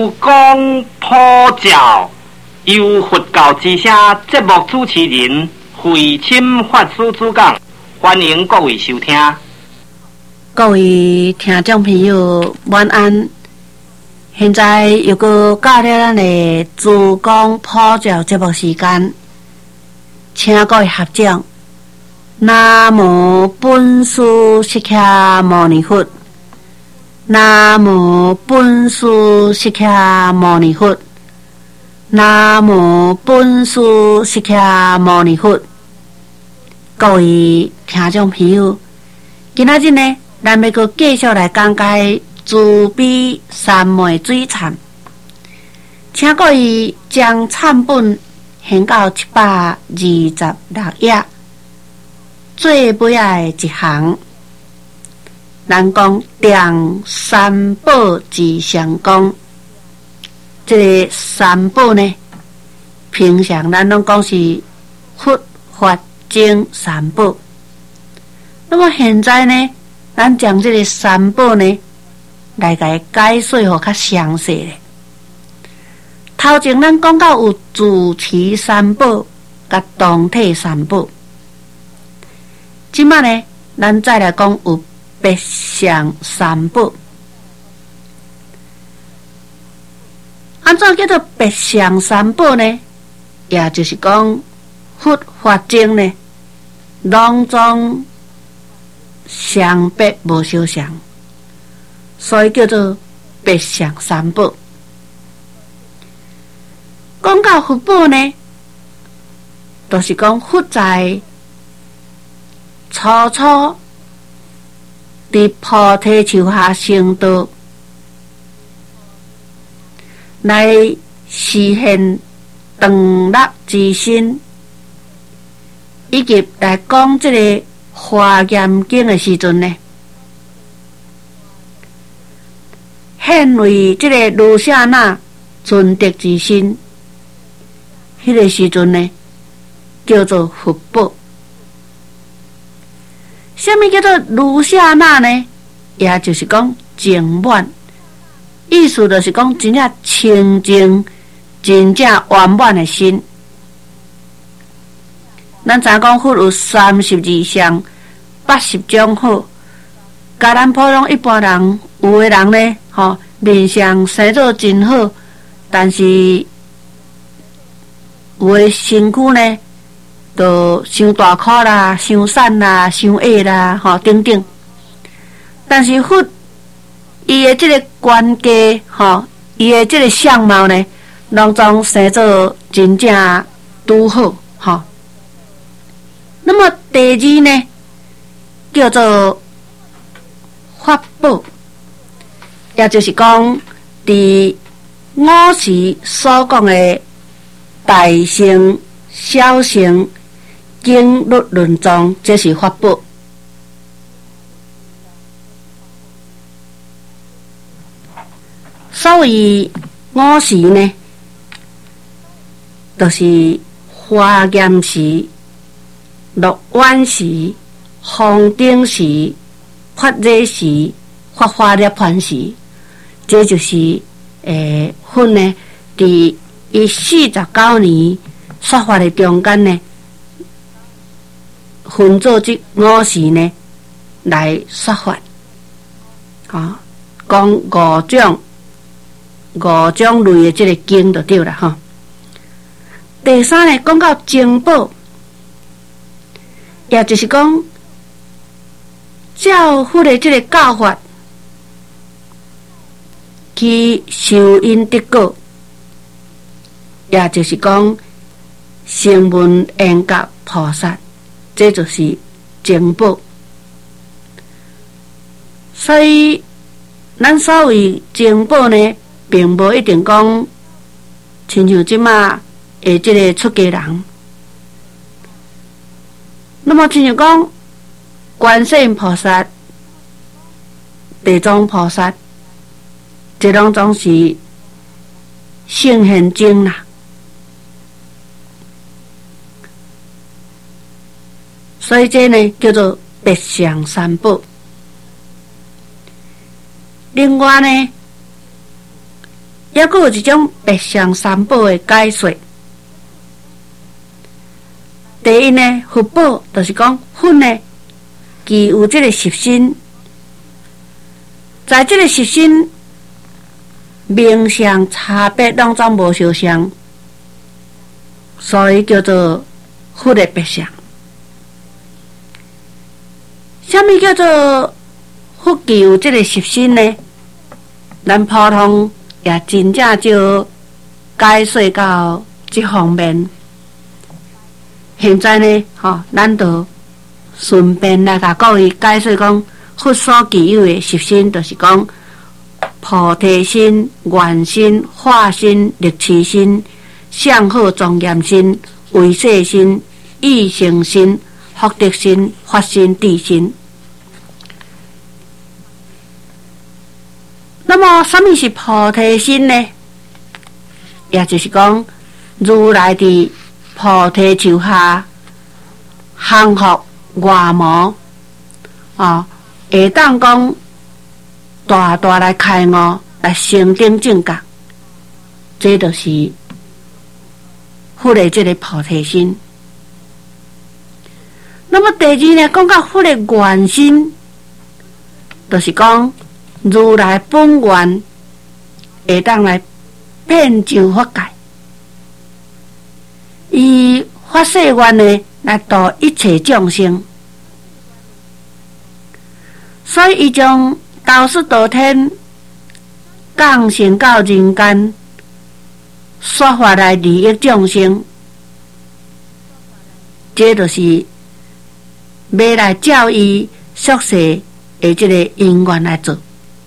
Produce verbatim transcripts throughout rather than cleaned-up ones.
珠江普照，由佛教之声节目主持人慧清法师主讲，欢迎各位收听。 各位听众朋友，晚安。现在又搁到了咱的珠江普照节目时间，请各位合掌。南无本师释迦牟尼佛。南无本师释迦牟尼佛。南无本师释迦牟尼佛。各位听众朋友，今仔日呢，咱要搁继续来讲解慈悲三昧水忏，请各位将忏本献到七百二十六页，最尾的一行。咱讲定三宝之上讲，这个三宝呢，平常咱拢讲是佛法僧三宝。那么现在呢，咱将这个三宝呢，来甲解说互较详细咧。头前咱讲到有自持三宝甲同体三宝，即摆呢，咱再来讲有别相三宝。安怎叫做别相三宝呢？也就是讲佛法僧呢，拢总相别无相像，所以叫做别相三宝。讲到佛宝呢，就是讲佛在初初伫菩提树下成道，来实现长乐之心，以及来讲这个华严经的时阵呢，显为这个卢舍那纯德之心，迄个时阵呢，叫做佛宝。什么叫做卢舍那呢？也就是讲净满，意思就是讲真正清净、真正圆满的心。咱知讲佛有三十二相、八十种好，甲咱普通一般人，有的人呢，吼、面相生做真好，但是有的身躯呢，就伤大块啦、伤瘦啦、伤矮啦，吼等等。但是佛伊的这个关系，吼，伊的这个相貌呢，拢总生做真正拄好，吼。那么第二呢，叫做法宝，也就是讲伫五时所讲的大乘、小乘、经律论中，这是法宝。所谓五时呢，就是华严时、乐晚时、方顶时、法热时、法华涅槃时，这就是诶，佛呢伫伊四十九年说法的中间呢，分做这五时呢来说法，啊，讲五种五种类的这个经就对了哈。第三呢，讲到经宝，也就是讲教佛的这个教法，去受因得果，也就是讲声闻缘觉菩萨，这就是经宝。所以咱所谓经宝呢，并无一定讲亲像即马的这个出家人。那么亲像讲观世音菩萨、地藏菩萨，这拢总是圣贤经啦。所以这呢叫做别相三宝。另外呢， 抑佫有一种白象三宝的解说。第一呢，佛宝就是讲粉呢，具有这个习性，在这个习性名相差别当中无相像，所以叫做佛的白象。什么叫做佛具有这个习性呢？咱普通也真正就解说到这方面。现在呢，吼、哦，咱就顺便来甲各位解说讲，佛所具有的习性，就是讲菩提心、愿心、化心、力持心、相好庄严心、为世心、意成心、福德心、法心、智心。那么，什么是菩提心呢？也就是讲，如来的菩提树下降伏外魔，啊，会当讲大大来开悟，来成定正觉，这就是佛的这个菩提心。那么第二呢，讲到佛的愿心，就是讲如来本愿会当来遍照法界。以发誓愿呢来度一切众生，所以伊将道士道天降生到人间，说法来利益众生，这就是要来照伊宿世的这个因缘来做。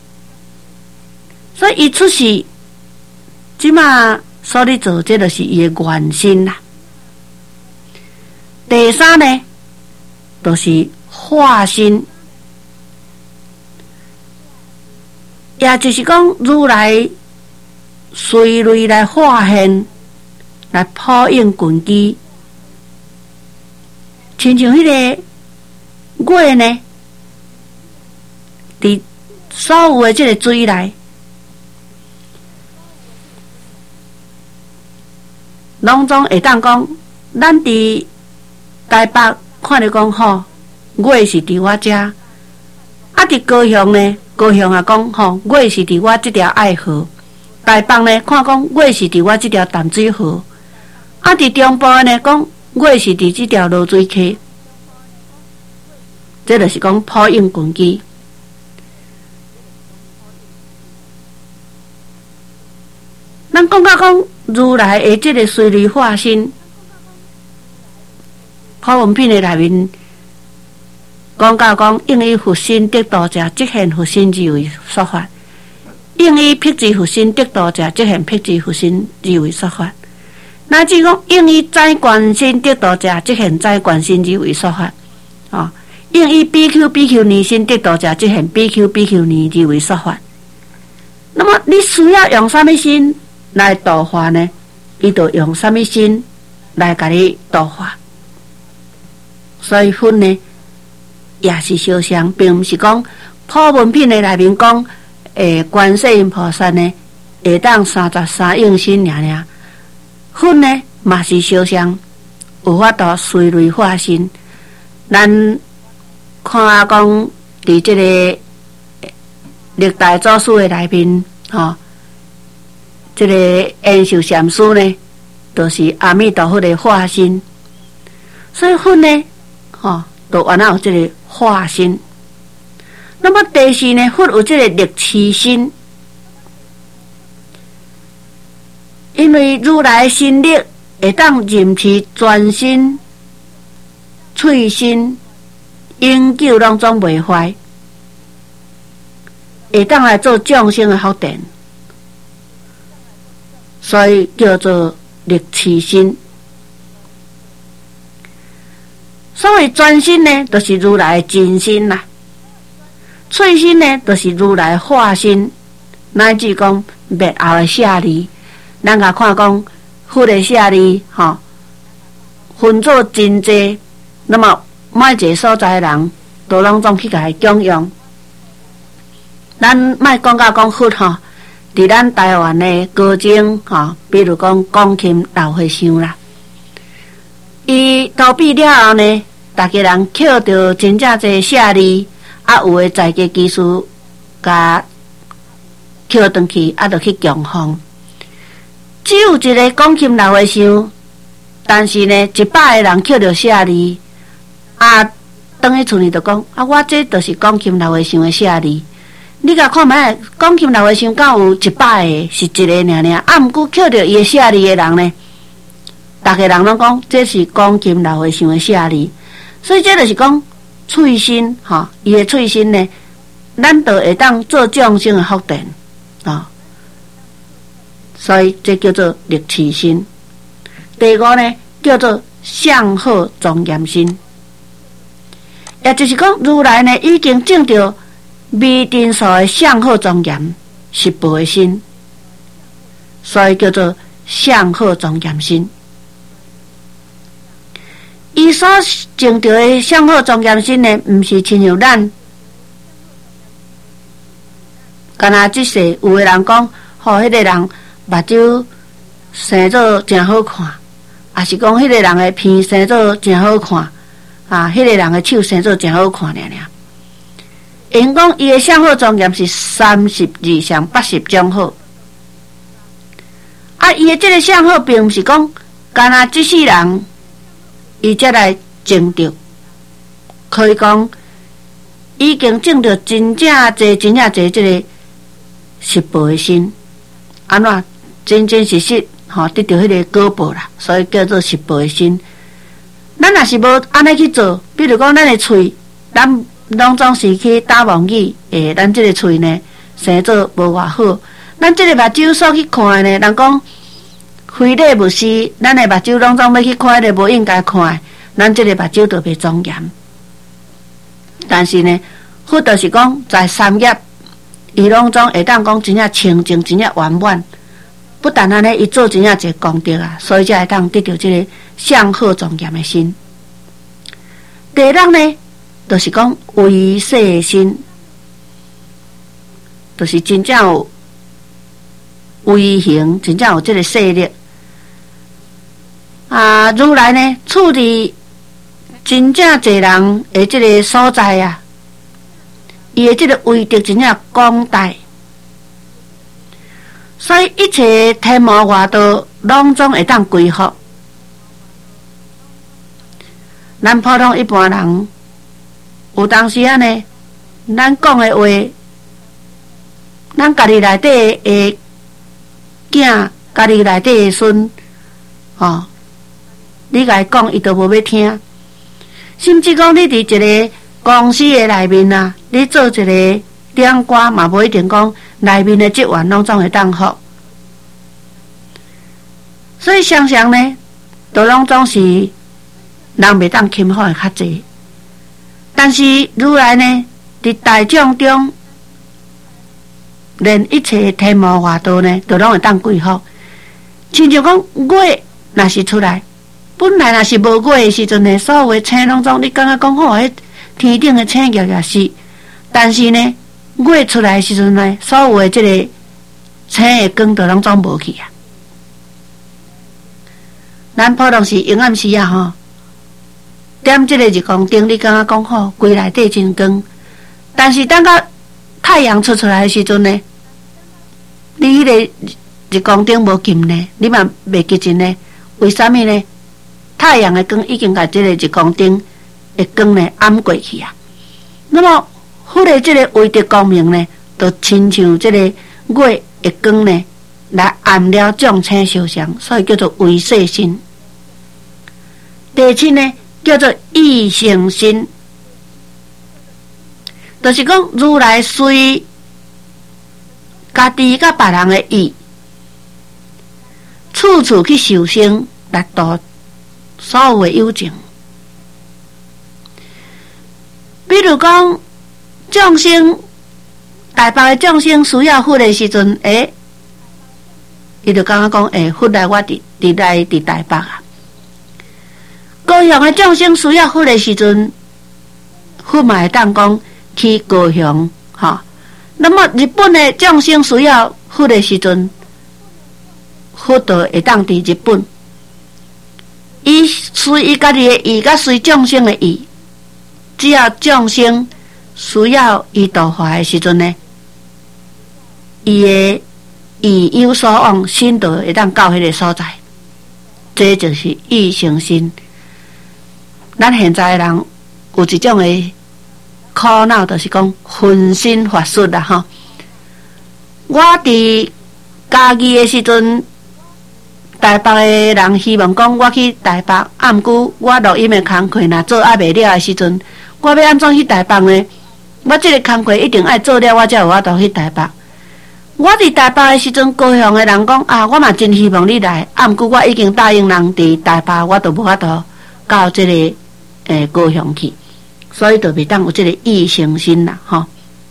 所以伊出世，即马所咧做，这就是伊的愿心啦。第三呢，就是化心，也就是讲如来随类来化现，来普应根基，亲像迄个月呢，伫所有的这个水内，拢总会当讲，咱伫台北看着讲吼，月是伫我遮，啊伫高雄呢，高雄也讲吼，月是伫我这条爱河。台北呢，看讲月是伫我这条淡水河。啊伫中部呢，讲月是伫这条罗水溪。这就是讲普应根基。咱讲到讲如来的这个随类化身。普文品的内面讲到讲，应以佛心得道者，即现佛心之为说法；应以辟支佛心得道者，即现辟支佛心之为说法。乃至讲应以在观心得道者，即现在观心之为说法。哦，应以比丘比丘尼心得道者，即现比丘比丘尼之为说法。那么你需要用什么心来度化呢？伊就用什么心来甲你度化。所以佛呢，也是相像，并不是讲普文品的内面讲，诶，观世音菩萨呢，会当三十三应身尔尔。佛呢，嘛是相像，有法度随类化身。咱看讲，伫这个历代祖师的内面，吼、哦，这个延寿禅师呢，都、就是阿弥陀佛的化身。所以佛呢，吼、哦，都原来有这个化身。那么第四呢，佛有这个力持心，因为如来心力会当任持全身、喙身、永久拢总袂坏，会当来做众生的福田，所以叫做力持心。所谓全身呢，就是如来真身啦；喙身呢，就是如来化身。乃至讲灭后的舍利，咱甲看讲佛的舍利，吼、哦，分做真济，那么每一个所在的人，都拢总去甲伊供养。咱莫讲甲讲佛吼， 伫咱台湾的高僧吼，比如讲钢琴老和尚啦，伊投币了后呢，大家人捡到真正侪舍利，啊有诶在家技术，甲捡转去，啊，就去供奉。只有一个钢琴老和尚，但是呢，一百个人捡到舍利，啊，转去厝里就讲，啊，我这就是钢琴老和尚诶舍利。你甲看觅，钢琴老和尚敢有一百个是一个尔尔，啊，毋过捡到伊诶舍利诶人呢，逐个人拢讲这是钢琴老和尚诶舍利，所以这就是讲喙心吼，伊诶喙心呢，咱就会当做众生诶福田啊、哦，所以这叫做力持心。第五呢，叫做相好庄严心，也就是讲如来呢已经证到未定数的相好庄严十部的心，所以叫做相好庄严心。伊所证到的相好庄严心呢，毋是亲像咱，干那即世有的人讲，吼、哦，迄、那个人目睭生做真好看，也是讲迄个人的鼻生做真好看，啊，迄、那个人的手生做真好看尔尔。因讲伊的相好庄严是三十二相八十种好，啊，伊的这个相好并毋是讲干那即世人伊才来证到，可以讲已经证到真正侪真正侪这个实报的心，安怎真真实实吼、哦、得到迄个果报啦，所以叫做实报的心。咱若是无安尼去做，比如讲咱的喙，咱拢总是去打妄语，诶，咱这个喙呢生做无偌好，咱这个目睭所去看呢，人讲非礼勿视，咱的目睭拢总要去看迄个无应该看的，咱这个目睭就袂庄严。但是呢，佛就是讲在三业，伊拢总会当讲真正清净，真正圆满。不但安尼，伊做真正一个功德啊，所以才会当得到这个相好庄严的心。第六呢，就是讲威势的心，就是真正有威行，真正有这个势力啊。如来呢，处理真正侪人的这个所在啊，伊的这个威德真正广大。所以一切天魔外道拢总会当归服。咱普通一般人，有当时啊呢，咱讲的话，咱家己内底的囝，家己内底的孙，哦，你甲伊讲，伊都无要听。甚至讲你伫一个公司的内面啊，你做一个点歌嘛，无一定讲内面的职员拢总会当服，所以常常呢，都拢总是人袂当钦服的较济。但是如来呢，伫大众中，连一切天魔外道呢，都拢会当归服。亲像讲月若是出来，本来若是无月的时阵呢，所有的星拢总你感觉讲吼，迄天顶的星月月是，但是呢，月出来的时阵呢，所有的这个星的光都拢总无去啊。咱普通是阴暗时啊吼，点这个日光灯，你感觉讲吼，规内底真光，但是等到太阳出出来的时阵呢，你迄个日光灯无金呢，你嘛袂记真呢？为什么呢？太阳的光已经把这个日光灯的光呢暗过去啊。那么，佛的这个威德光明呢，就亲像这个月的光呢，来暗了众星相像，所以叫做威势心。第七呢，叫做异性心，就是讲如来随家己甲别人的意，处处去受生来度所有的有情。比如讲，众生大部的众生需要佛的时阵，诶，伊就感觉讲，诶，佛来我伫伫来伫台北啊。高雄的众生需要佛的时阵，佛嘛会当讲去高雄，哈、哦， 那么日本的众生需要佛的时阵，佛就会当伫日本，伊随伊家己的意，甲随众生的意，只要众生需要伊度化的时阵呢，伊的意有所往，心就会当到迄个所在。这就是意成心。咱现在的人有一种的苦恼，就是讲分身乏术啦吼。我伫家己的时阵，台北的人希望讲我去台北，啊，毋过我录音的工课若做还袂了的时阵，我要安怎去台北呢？我这个工课一定爱做了，我才有法度去台北。我伫台北的时阵，高雄的人讲啊，我嘛真希望你来，啊，毋过我已经答应人伫台北，我就无法度到这个诶高雄去，所以就袂当有这个意成心啦，吼。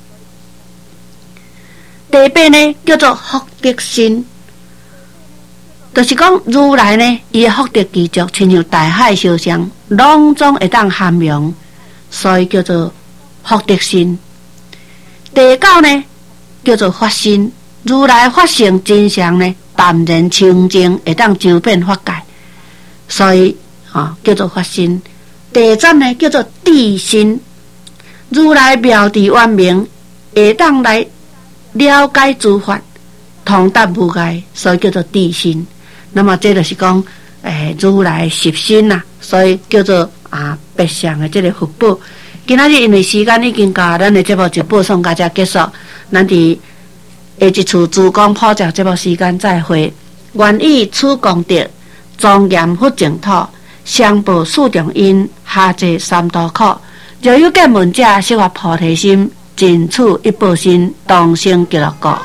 第八呢，叫做福德心，就是讲如来呢，伊的福德具足，亲像大海烧香，拢总会当涵容，所以叫做福德心。第九呢，叫做法心，如来法性真相呢，淡然清净，会当周遍法界，所以啊、哦、叫做法心。第十呢，叫做谛心，如来妙智圆明，会当来了解诸法，通达无碍，所以叫做谛心。那么这就是讲，诶，如来实心呐，所以叫做啊白相的这个福报。今仔日因为时间已经到，咱的节目就播送到这结束。咱伫下一次珠江普照节目时间再会。愿以此功德，庄严佛净土，上报四重因，下济三途苦。若有见闻者，悉发菩提心，尽此一报身，同生极乐国。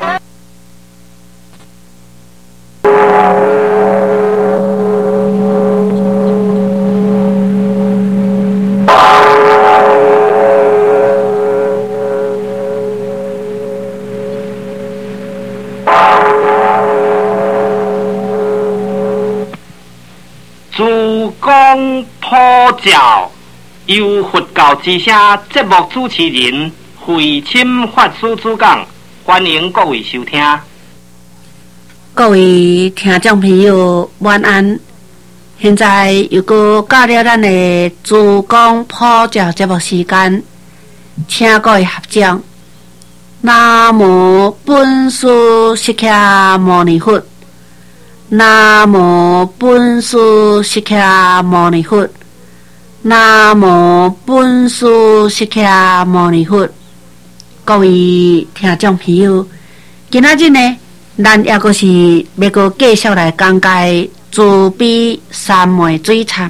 珠江普照，由佛教之声节目主持人慧钦法师主讲，欢迎各位收听。 各位听众朋友，晚安。现在又过到了咱的珠江普照节目时间，请各位合掌。南无本师释迦牟尼佛。南无本师释迦牟尼佛。南无本师释迦牟尼佛。各位听众朋友，今仔日呢，咱也阁是要阁继续来讲解慈悲三昧水忏。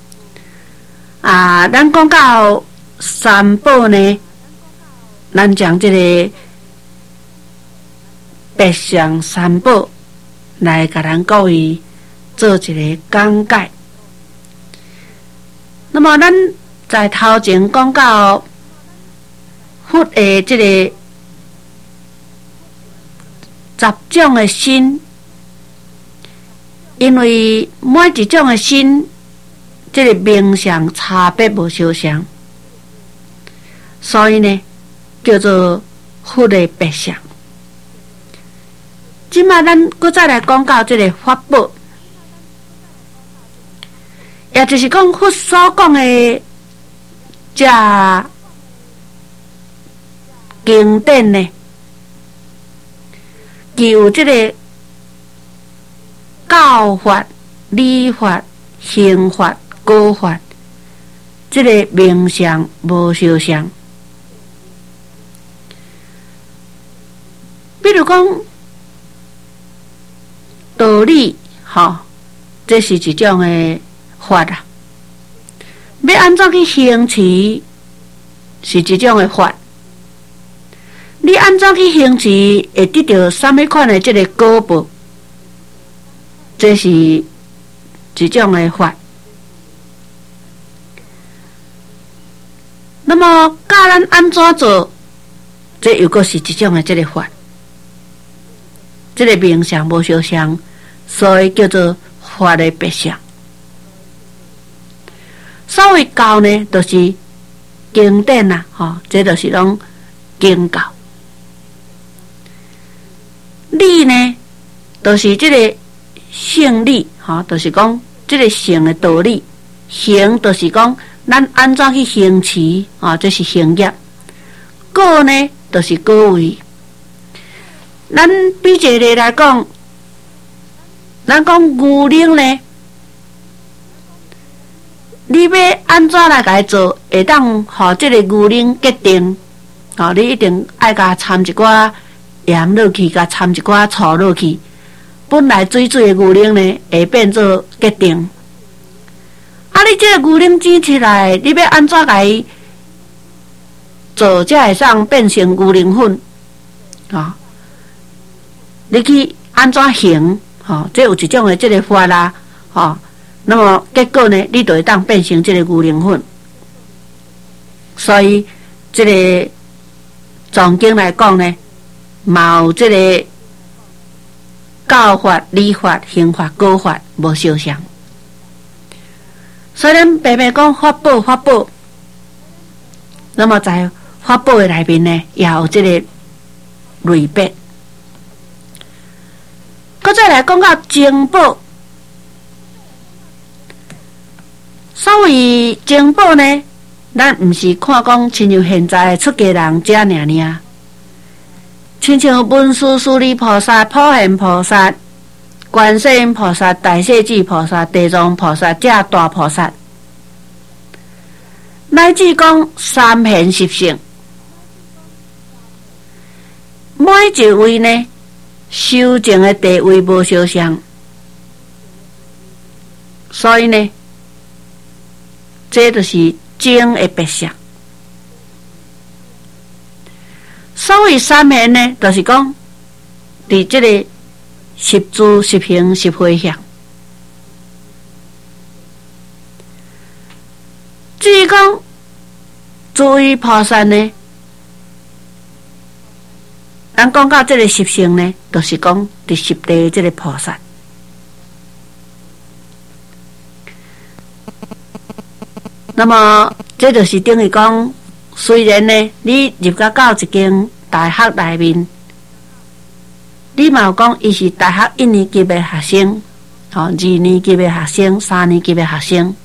啊，咱讲到三宝呢，咱将这个白象三宝来甲咱各位做一个讲解。那么咱在头前讲到佛的这个十种的心，因为每一种的心，这个名相差别无相像，所以呢，叫做佛的白相。今嘛，咱搁再来讲到这个法宝，也就是讲佛所讲的这经典呢，具有这个教法、理法、刑法、果法，这个名相无相像。比如讲道理，吼，这是一种的法啊。要安怎去行持，是一种的法。你安怎去行持，会得到什么款的这个果报？这是一种的法。那么教咱安怎做，这又阁是一种的这个法。这个名相无相像，所以叫做法的别相。所谓教呢，就是经典啦，吼、哦，这就是拢经教。 就是这个性理，吼、哦，就是讲这个性的道理。行就是讲咱安怎去行持，啊、哦，这是行业。果呢，就是果位。咱比一个来讲，咱讲牛奶呢，你要安怎来甲伊做，会当互这个牛奶结定？哦，你一定爱甲掺一寡盐落去，甲掺一寡醋落去。本来水水的牛奶呢，会变做结定。啊，你这个牛奶煮起来，你要安怎甲伊做，才会上变成牛奶粉？啊、哦，你去安怎行？哦，这有一种的这个法啦，哦，那么结果呢，你就会当变成这个牛奶粉。所以，这个藏经来讲呢，嘛有这个教法、理法、刑法、果法无相像。所以咱白白讲法宝法宝，那么在法宝的内面呢，也有这个类别。搁再来讲到经宝，所谓经宝呢，咱毋是看讲亲像现在出家人遮尔尔，亲像文殊师利菩萨、普贤菩萨、观世音菩萨、大势至菩萨、地藏菩萨遮大菩萨，乃至讲三贤十圣，每一位呢，修证的地位无相像，所以呢，这就是经的别相。所谓三贤呢，就是讲伫这个十住、十行、十回向。至于讲诸位菩萨呢，咱讲到这个十圣呢，就是讲第十地这个菩萨。那么这就是等于讲，虽然呢，你入到到一间大学内面，你嘛有讲伊是大学一年级的学生，吼、哦，二年级的学生，三年级的学生。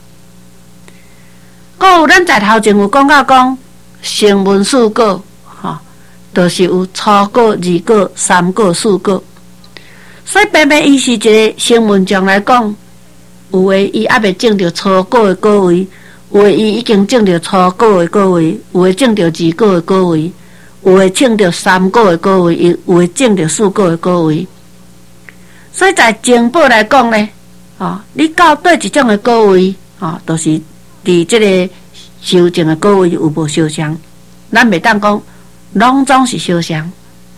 还有咱在头前有讲到讲，成文四果，吼、哦，就是有初果、二果、三果、四果。所以偏偏伊是一个成文上来讲，有诶伊还未证着初果的果位。有诶，伊已经证着初果的果位；有诶，证着二果的果位；有诶，证着三果的果位；有诶，证着四果的果位。所以在经宝来讲呢，哦，你到对一种的果位，哦，都、就是伫这个修证的果位有无相像？咱袂当讲，拢总是相像。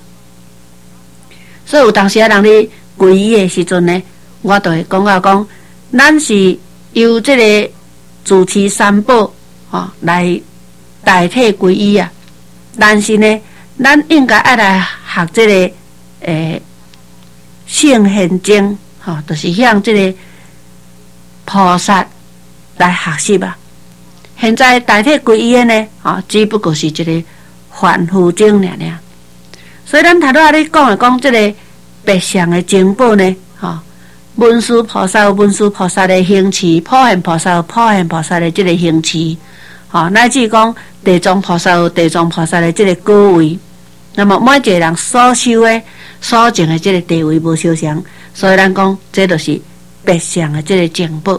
所以有当时啊，人咧皈依的时阵呢，我就会讲到讲，咱是由这个主持三宝，吼、哦、来代替皈依啊。但是呢，咱应该爱来学这个诶圣贤经，吼、哦，就是向这个菩萨来学习啊。现在代替皈依的呢，吼、哦，只不过是一个凡夫经尔尔。所以咱头拄仔咧讲的讲这个别相的经宝呢，吼、哦。文殊菩萨有文殊菩萨的行持，普贤菩萨有普贤菩萨的这个行持，吼、哦，乃至讲地藏菩萨有地藏菩萨的这个果位。那么每一个人所修的、所证的这个地位无相像，所以咱讲这就是别相的这个经宝。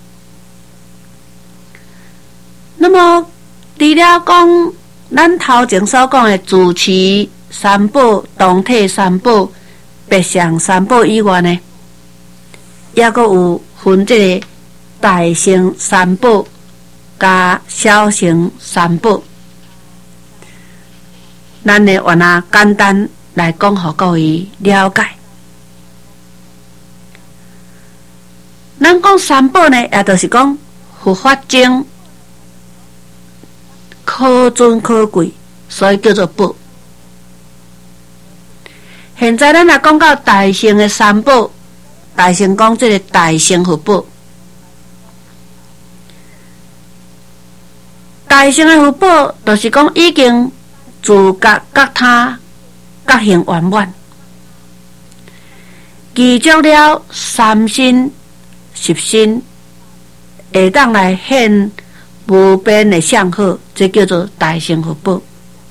那么除了讲咱头前所讲的主持三宝、同体三宝、别相三宝以外呢，也阁有分这个大乘三宝加小乘三宝。咱呢原来简单来讲，互各位了解。咱讲三宝呢，也就是讲佛法经可尊可贵，所以叫做宝。现在咱来讲到大乘的三宝。大乘讲这个大乘佛宝，大乘的佛宝，就是讲已经自觉觉他觉行圆满。 具足了三身十身，会当来显无边的相好，这叫做大乘佛宝。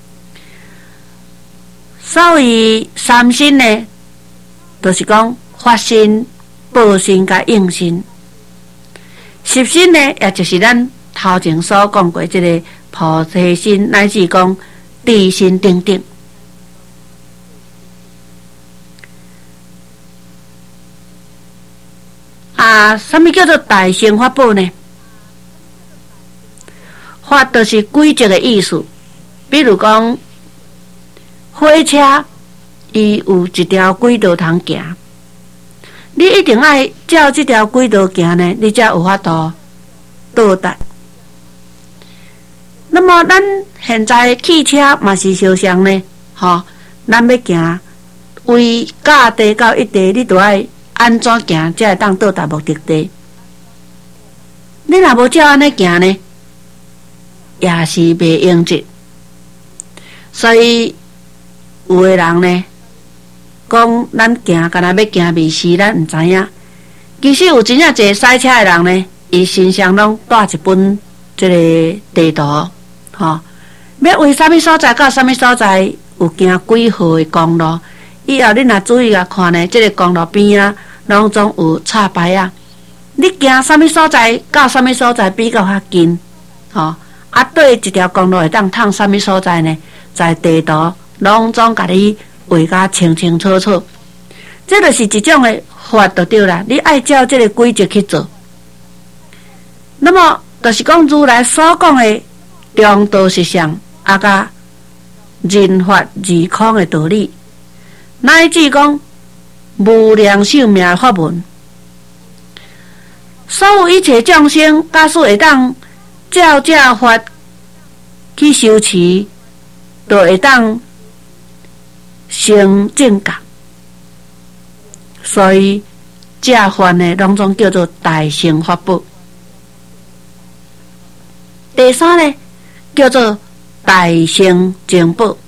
所谓三身呢，就是讲法身、报身甲应身。十身呢，也就是咱头前所讲过这个菩提心，乃至讲地心等等。啊，什么叫做大乘法宝呢？法就是规则的意思，比如讲火车，伊有一条轨道通行，你一定爱照这条轨道行呢，你才有法度到达。那么咱现在汽车嘛是相像呢，吼，咱要行为价地到一地，你都爱安怎行才会当到达目的地？你若无照安尼行呢，也是袂用得。所以有的人呢，讲咱行，敢若要行未死，咱毋知影。其实有真正一个赛车的人呢，伊身上拢带一本这个地图，吼，要为什么所在到什么所在有行几号的公路。以后你若注意啊看呢，这个公路边啊，拢总有插牌啊。你行什么所在到什么所在比较较近，吼、哦、啊，对一条公路会当通什么所在呢？在地图拢总甲你画甲清清楚楚。这就是一种的法就对啦，你爱照这个规则去做。那么，就是讲如来所讲的中道实相，啊甲人法二空的道理。乃至讲无量寿命的法门，所有一切众生，假使会当照这法去修持，就会当成正觉。所以这法呢，拢总叫做大乘法宝。第三呢，叫做大乘净宝。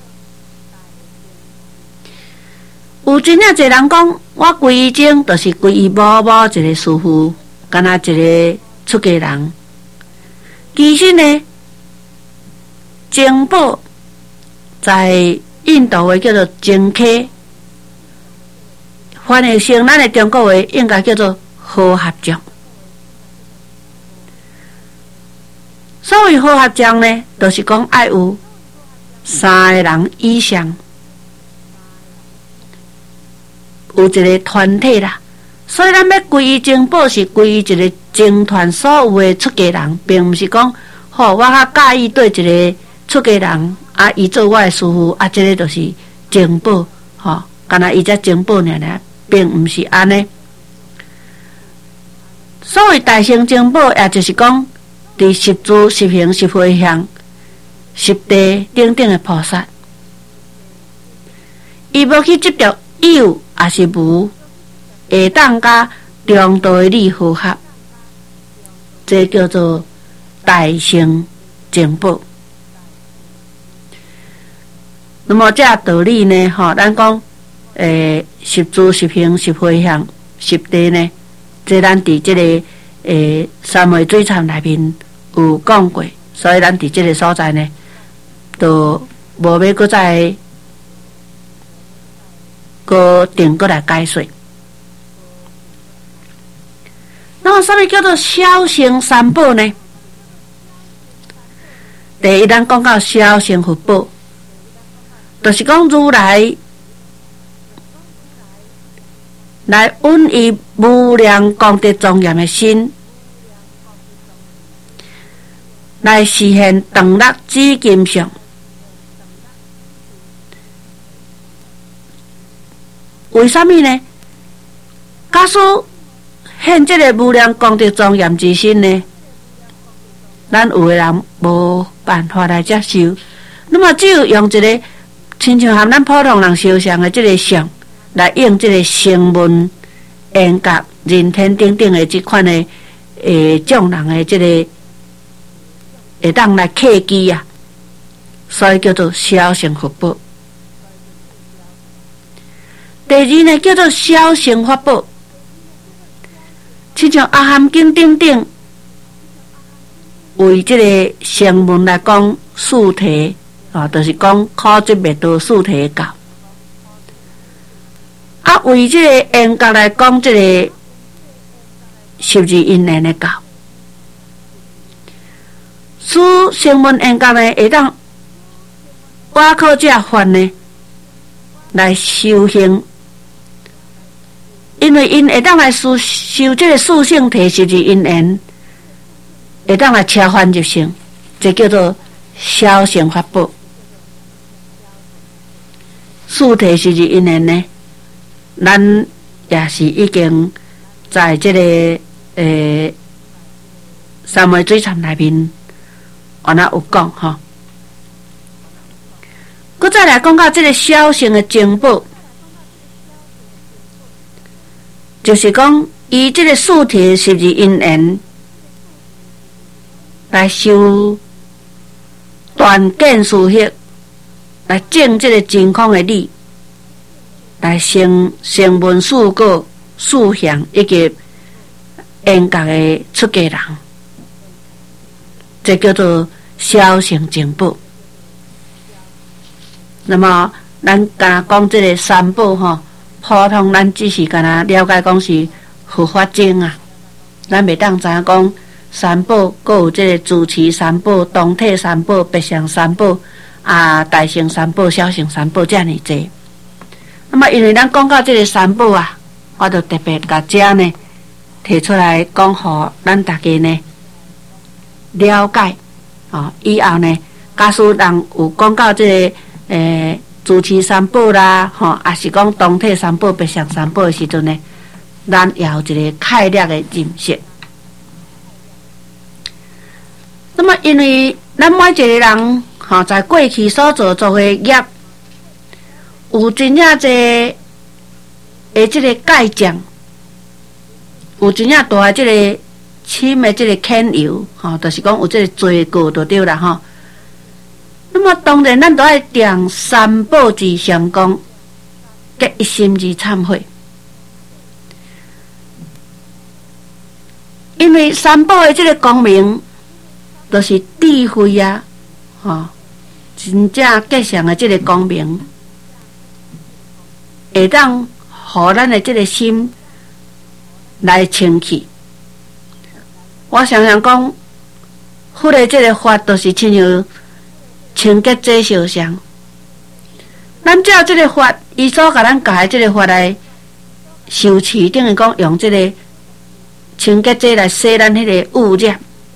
有真正侪人讲，我皈依经就是皈依某某一个师父，敢若一个出家人。其实呢，净宝在印度话叫做净科，翻译成咱的中国话应该叫做和合掌。所谓和合掌呢，就是讲爱有三个人以上。有一个团体啦，所以咱要皈依净宝是皈依一个净团所有的出家人，并毋是讲，吼、哦、我较介意对一个出家人啊，伊做我的师父啊，这个就是净宝，吼、哦，干那伊才净宝尔尔，并毋是安尼。所谓大乘净宝，也就是讲，伫十住、十行、十回向、十地等等的菩萨，伊无去执着有。也是无，会当甲中道的理和合，这叫做大乘净宝。那么这道理呢，吼，咱讲，诶，十住、十行、十回向、十地呢，这咱伫这个诶三昧水忏内面有讲过，所以咱伫这个所在呢，就无要搁再。个定过来解说。那么，什么叫做小乘三宝呢？第一，咱讲到小乘佛宝，就是讲如来来稳以无量功德庄严的心，来实现长乐紫金相。为什么呢？假使现这个无量功德庄严之心呢，咱有的人无办法来接受。那么只有用一个亲像和咱普通人相像的这个相，来用这个声闻、缘觉、人天等等的这款的诶众人的这个会当来客机啊，所以叫做小乘佛宝。 第二呢叫做小乘法宝，亲像阿含经顶顶为这个声闻来讲四谛啊，就是讲苦集灭道四谛的教。啊，为这个缘觉来讲，这个十二因缘的教。使声闻缘觉呢，会当我靠这法呢来修行，因为因会当来修修这个四性体十二因缘，会当来车翻入性，这叫做小乘法宝。四体十二因缘呢，咱也是已经在这个诶三昧水禅内面，我那有讲吼。搁再来讲到这个小乘的正宝，就是讲以这个四体十二因缘来修断见思识，来证这个真空的理，来成成闻四果四相以及缘觉的出家人，这叫做小乘正宝。那么咱敢讲这个三宝吼，普通咱只是敢若了解讲是佛法经啊，咱袂当知影讲三宝，还有这个主持三宝、同体三宝、别相三宝啊、大乘三宝、小乘三宝这样济。那么因为咱讲到这个三宝啊，我就特别甲这呢提出来讲，互咱大家呢了解啊。以后呢，假使人有讲到这个诶，主持三宝啦，吼，也是讲同体三宝、别相三宝的时阵呢，咱也有一个概略的认识。那么，因为咱每一个人，吼，在过去所做做的业，有真正侪的这个界障，有真正大的这个深的这个牵由，吼，就是讲有这个罪过就对啦，吼。那么当然，咱都要定三宝之相公，结一心之忏悔。因为三宝的这个光明，就是智慧啊，吼、哦，真正吉祥的这个光明，会当互咱的这个心来清气。我想想讲，佛的这个法，就是亲像清洁这烧香，咱照这个法，伊所甲咱教的这个法来修持，等于讲用这个清洁这来洗咱迄个污染。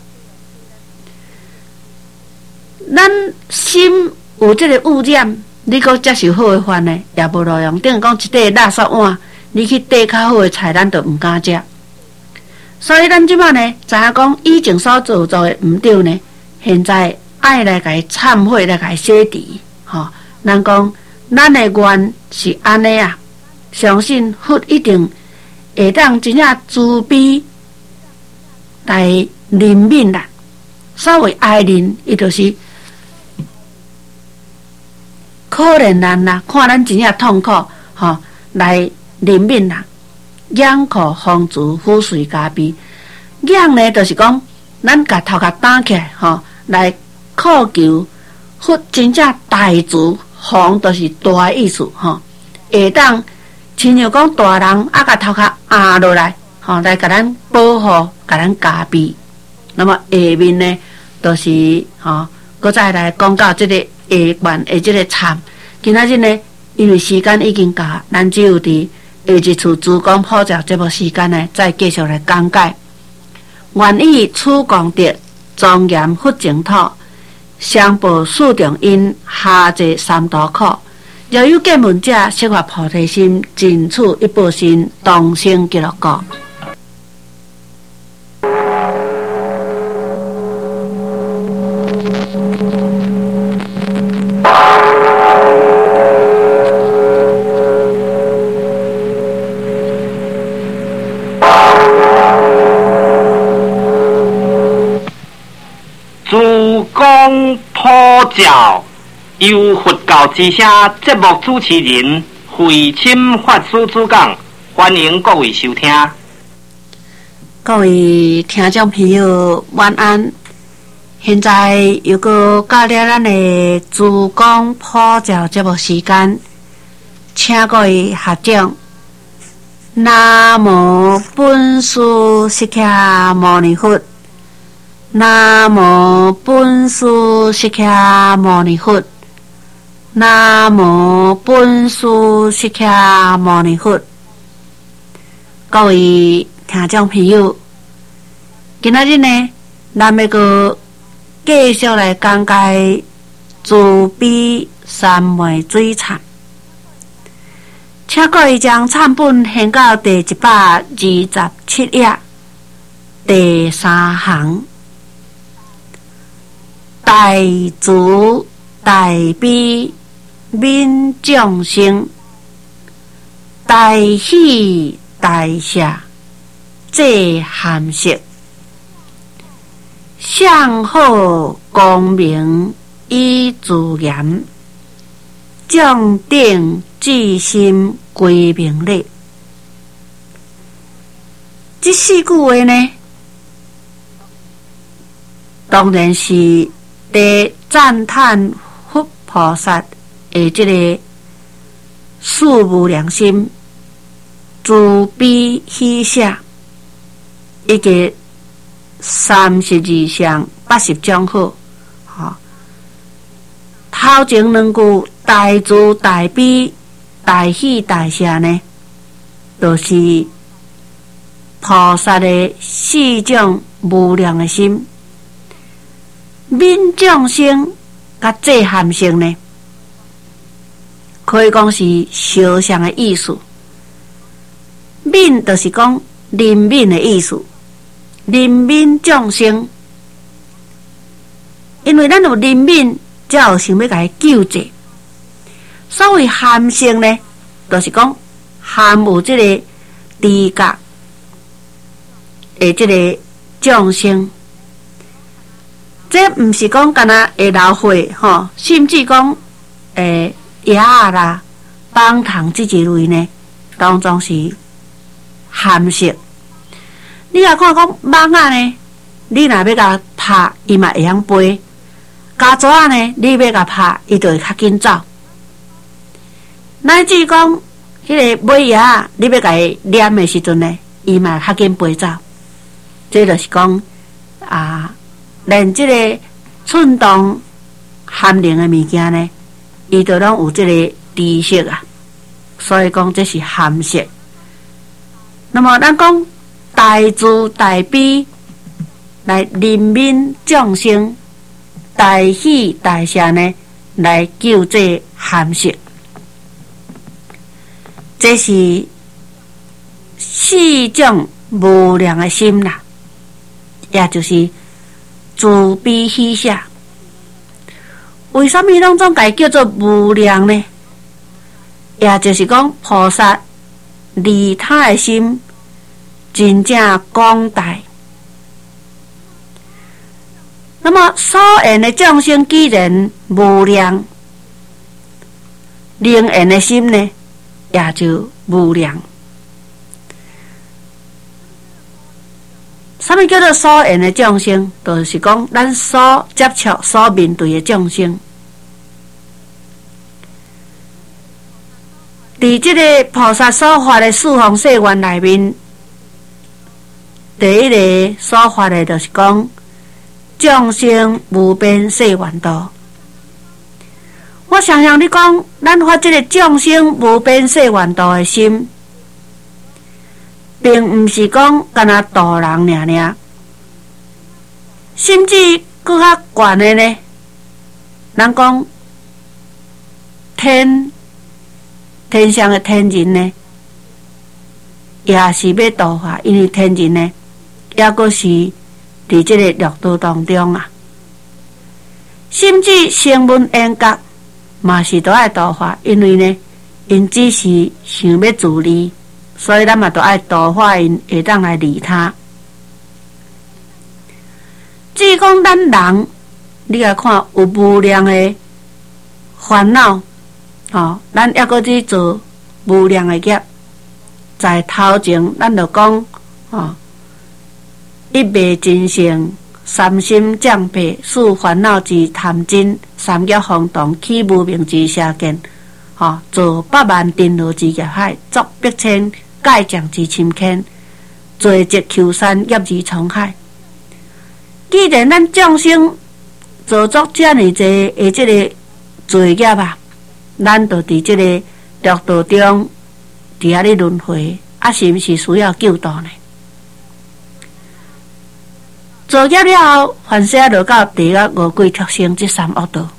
咱心有这个污染，你搁接受好的法呢，也无路用。等于讲一块垃圾碗，你去缀较好的菜，咱就毋敢食。所以咱即摆呢，知影讲以前所做做的毋对呢，现在爱来甲伊忏悔，来甲伊洗涤，吼！咱讲咱的愿是安尼啊，相信佛一定会当真正慈悲来怜悯啦。所谓爱怜，伊就是可怜人啦，看咱真正痛苦，吼，来怜悯啦，仰苦方足，抚随加悲。仰呢，就是讲咱甲头壳打起来，吼，来苦求佛真正大慈，方就是大意思，吼，会当亲像讲大人啊，甲头壳压落来，吼，来甲咱保护，甲咱加庇。那么下面呢，就是吼，搁再来讲到这个下愿的这个忏。今仔日呢，因为时间已经到，咱只有伫下一次珠光普照这部时间呢，再继续来讲解。愿以此功德，庄严佛净土，上报四重因，下济三途苦。若有见闻者，悉发菩提心，尽此一报身，同生极乐国。 珠光普照，由佛教之声节目主持人慧钦法师主讲，欢迎各位收听。 各位听众朋友，晚安。现在又个到了咱的主讲普照节目时间，请各位合掌。南无本师释迦牟尼佛，南无本师释迦牟尼佛，南无本师释迦牟尼佛。各位听众朋友，今仔日呢，咱要个继续来讲解慈悲三昧水忏，请各位将忏本献到第一百二十七页第三行。大慈大悲悯众生，大喜大舍这含识，向好光明以自严，将定至心归明理。这四句话呢，当然是在赞叹佛菩萨的这个四无量心、慈悲喜舍，以及三十二相八十种好。哈，头前两句大慈大悲大喜大舍呢，都、就是菩萨的四种无量的心。悯众生甲这含性呢，可以讲是相像的意思。悯就是讲怜悯的意思，怜悯众生，因为咱有怜悯，才有想要甲伊救济。所谓含性呢，就是讲含有这个知觉的这个众生。这毋是讲干那会流血吼，甚至讲诶鸭啦、棒糖这一类呢，当中是含识。你若看讲蠓仔呢，你若要甲拍，伊嘛会晓飞；家蛇仔呢，你要甲拍，伊就会较紧走。乃至讲迄个尾鸭，你要甲伊黏的时阵呢，伊嘛较紧飞走。这就是讲啊。连这个寸动含灵的物件呢，伊都拢有这个知识啊，所以讲这是含识。那么咱讲大慈大悲来怜悯众生，大喜大舍呢来救这含识，这是四种无量的心啦，也就是慈悲喜舍。为什么拢总该叫做无量呢？也就是讲菩萨利他的心真正广大。那么所缘的众生既然无量，灵缘的心呢也就无量。什么叫做所缘的众生？就是讲咱所接触、所面对的众生。伫这个菩萨所发的四方誓愿内面，第一个所发的就是讲众生无边誓愿度。我想想你讲，咱发这个众生无边誓愿度的心，并毋是讲干那度人尔尔，甚至更较悬的呢。咱讲天天上的天人呢，也是要度化，因为天人呢，也阁是伫这个六道当中啊。甚至声闻缘觉嘛是都爱度化，因为呢，因只是想要自利。所以咱嘛都爱度化因，会当来利他。至于讲咱人，你来看有无量的烦恼，哦，咱抑阁去做无量的业。在头前，咱就讲哦，一味真诚，三心障蔽，四烦恼之贪嗔，三业风动，起无明之邪见，吼、哦，做百万颠罗之业海，作百千界障之深坑，罪疾求山业之沧海。既然咱众生做作遮尔济的即个罪业啊，咱就伫即个六道中，伫遐咧轮回，啊，是毋是需要救度呢？作业了后，凡世落到地狱、恶鬼、畜生这三恶道。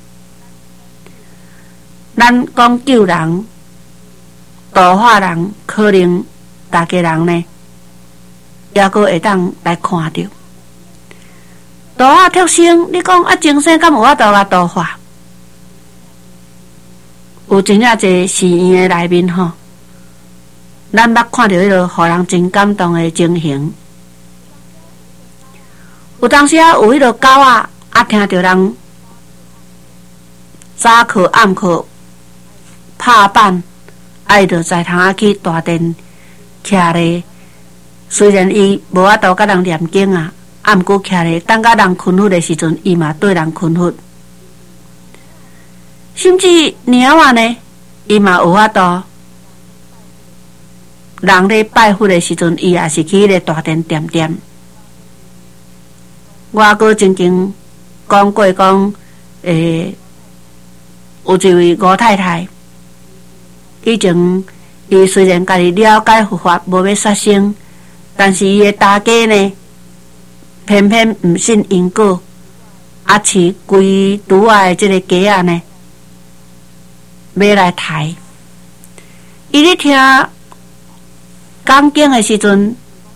咱讲救人、度化人，可能大家人呢，也阁会当来看到。度化畜生，你讲啊，众生敢有法度甲度化？有真正侪寺院的内面吼，咱捌看到迄落互人真感动的情形。有当时啊，有迄落狗仔啊，听到人早课暗课拍板，啊，伊就在窗仔去大殿徛咧。虽然伊无法度甲人念经啊。啊，毋过徛咧，等甲人困佛的时阵，伊嘛对人困佛。甚至猫仔呢，伊嘛有法度。人咧拜佛的时阵，伊也是去迄个大殿点点。我阁曾经讲过讲，诶，有一位吴太太，以前伊虽然家己了解佛法，无要杀生，但是伊的大家呢，偏偏毋信因果，啊，饲规拄仔的即个鸡仔呢，要来抬。伊咧听讲经的时阵，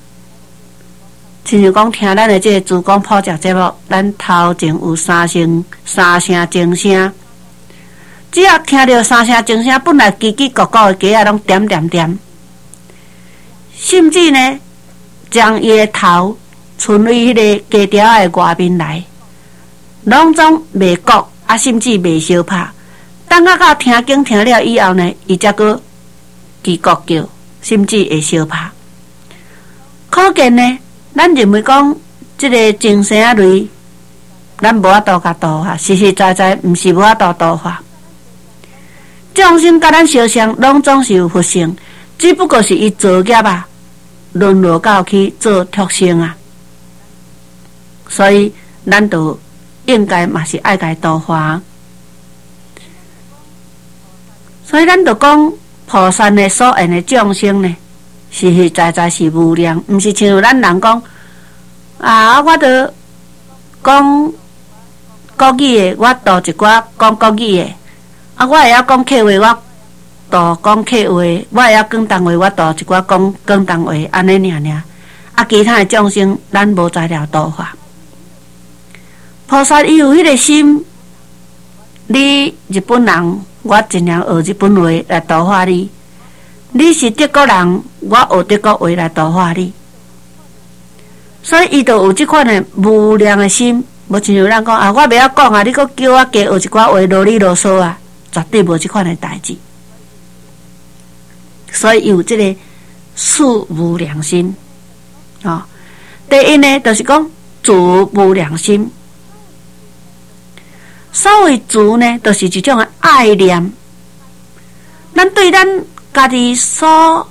亲像讲听咱的即个自讲普及节目，咱头前有三声三声钟声，只要听到三声钟声，本来叽叽咕咕的鸡仔拢点点点，甚至呢，将伊的头伸为迄个鸡条的外面来，拢总袂觉，啊，甚至袂相拍。等到到听经听了以后呢，伊才阁叽咕叫，甚至会相拍。可见呢，咱认为讲即个精神啊类，咱无法度甲度化，实实在在毋是无法度度化。众生甲咱相像，拢总是有佛性，只不过是伊造业啊，沦落到去做畜生啊。所以，咱就应该嘛是爱该度化。所以，咱就讲菩萨的所缘的众生呢，实实在在是无量，毋是像咱人讲啊，我着讲国语的，我度一寡讲国语的，啊，我会晓讲客话，我度讲客话，我会晓广东话，我度一寡讲广东话，安尼尔尔。啊，其他的众生，咱无材料度化。菩萨伊有迄个心，你日本人，我尽量学日本话来度化你；你是德国人，我学德国话来度化你。所以伊就有即款的无量的心，无亲像咱讲啊，我袂晓讲啊，你阁叫我加学一寡话啰里啰嗦啊，绝对无即款的代志。所以有即个四无量心，哦，第一呢，就是讲自无量心。所谓自呢，就是一种的爱念。咱对咱家己所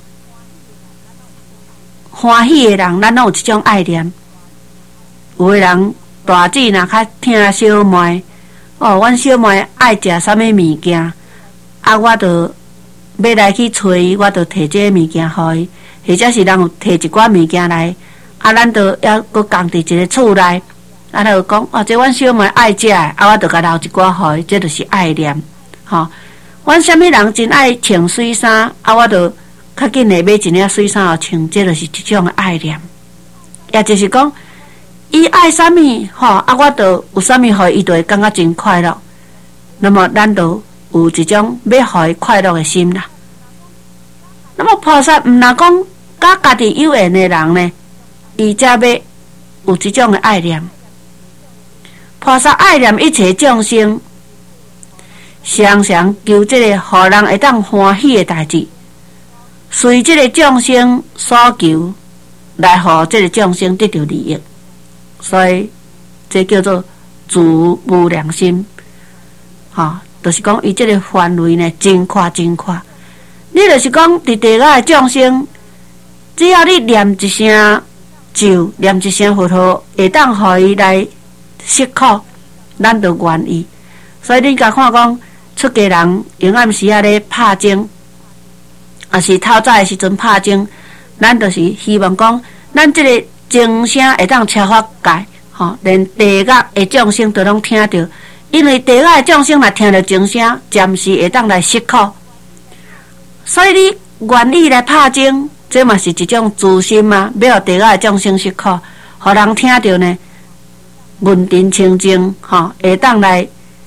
欢喜的人，咱拢有一种爱念。有的人大姊若较疼小妹，哦，阮小妹爱食啥物物件，啊，我着要来去找伊，我着摕这个物件互伊，或者是人有摕一寡物件来，啊，咱着要搁共伫一个厝内。啊，就讲哦，这阮小妹爱食的，啊，我就甲留一寡互伊，这就是爱念，吼、哦。阮啥物人真爱穿水衫，啊，我就较紧的买一领水衫互穿，这就是一种的爱念。也就是讲，伊爱啥物，吼、哦，啊，我就有啥物互伊，伊就会感觉真快乐。那么，咱就有一种要互伊快乐的心啦。那么，菩萨毋若讲甲家己有缘的人呢，伊才要有一种的爱念。菩萨爱念一切众生， 常常求这个互人会当欢喜的代志，随这个众生所求来，互这个众生得到利益，所以这叫做自无量心。吼、哦，就是讲伊这个范围呢，真宽真宽。你就是讲伫地下的众生，只要你念一声咒，念一声佛号，会当互伊来息苦，咱就愿意。所以你甲看讲，出家人永暗时啊咧拍钟，也是透早的时阵拍钟，咱就是希望讲，咱这个钟声会当超发界，吼、哦，连地下的众生都拢听到。因为地下的众生若听到钟声，暂时会当来息苦，所以你愿意来拍钟，这嘛是一种自心嘛，要互地下的众生息苦，互人听到呢，问题清净，吼、哦，会当来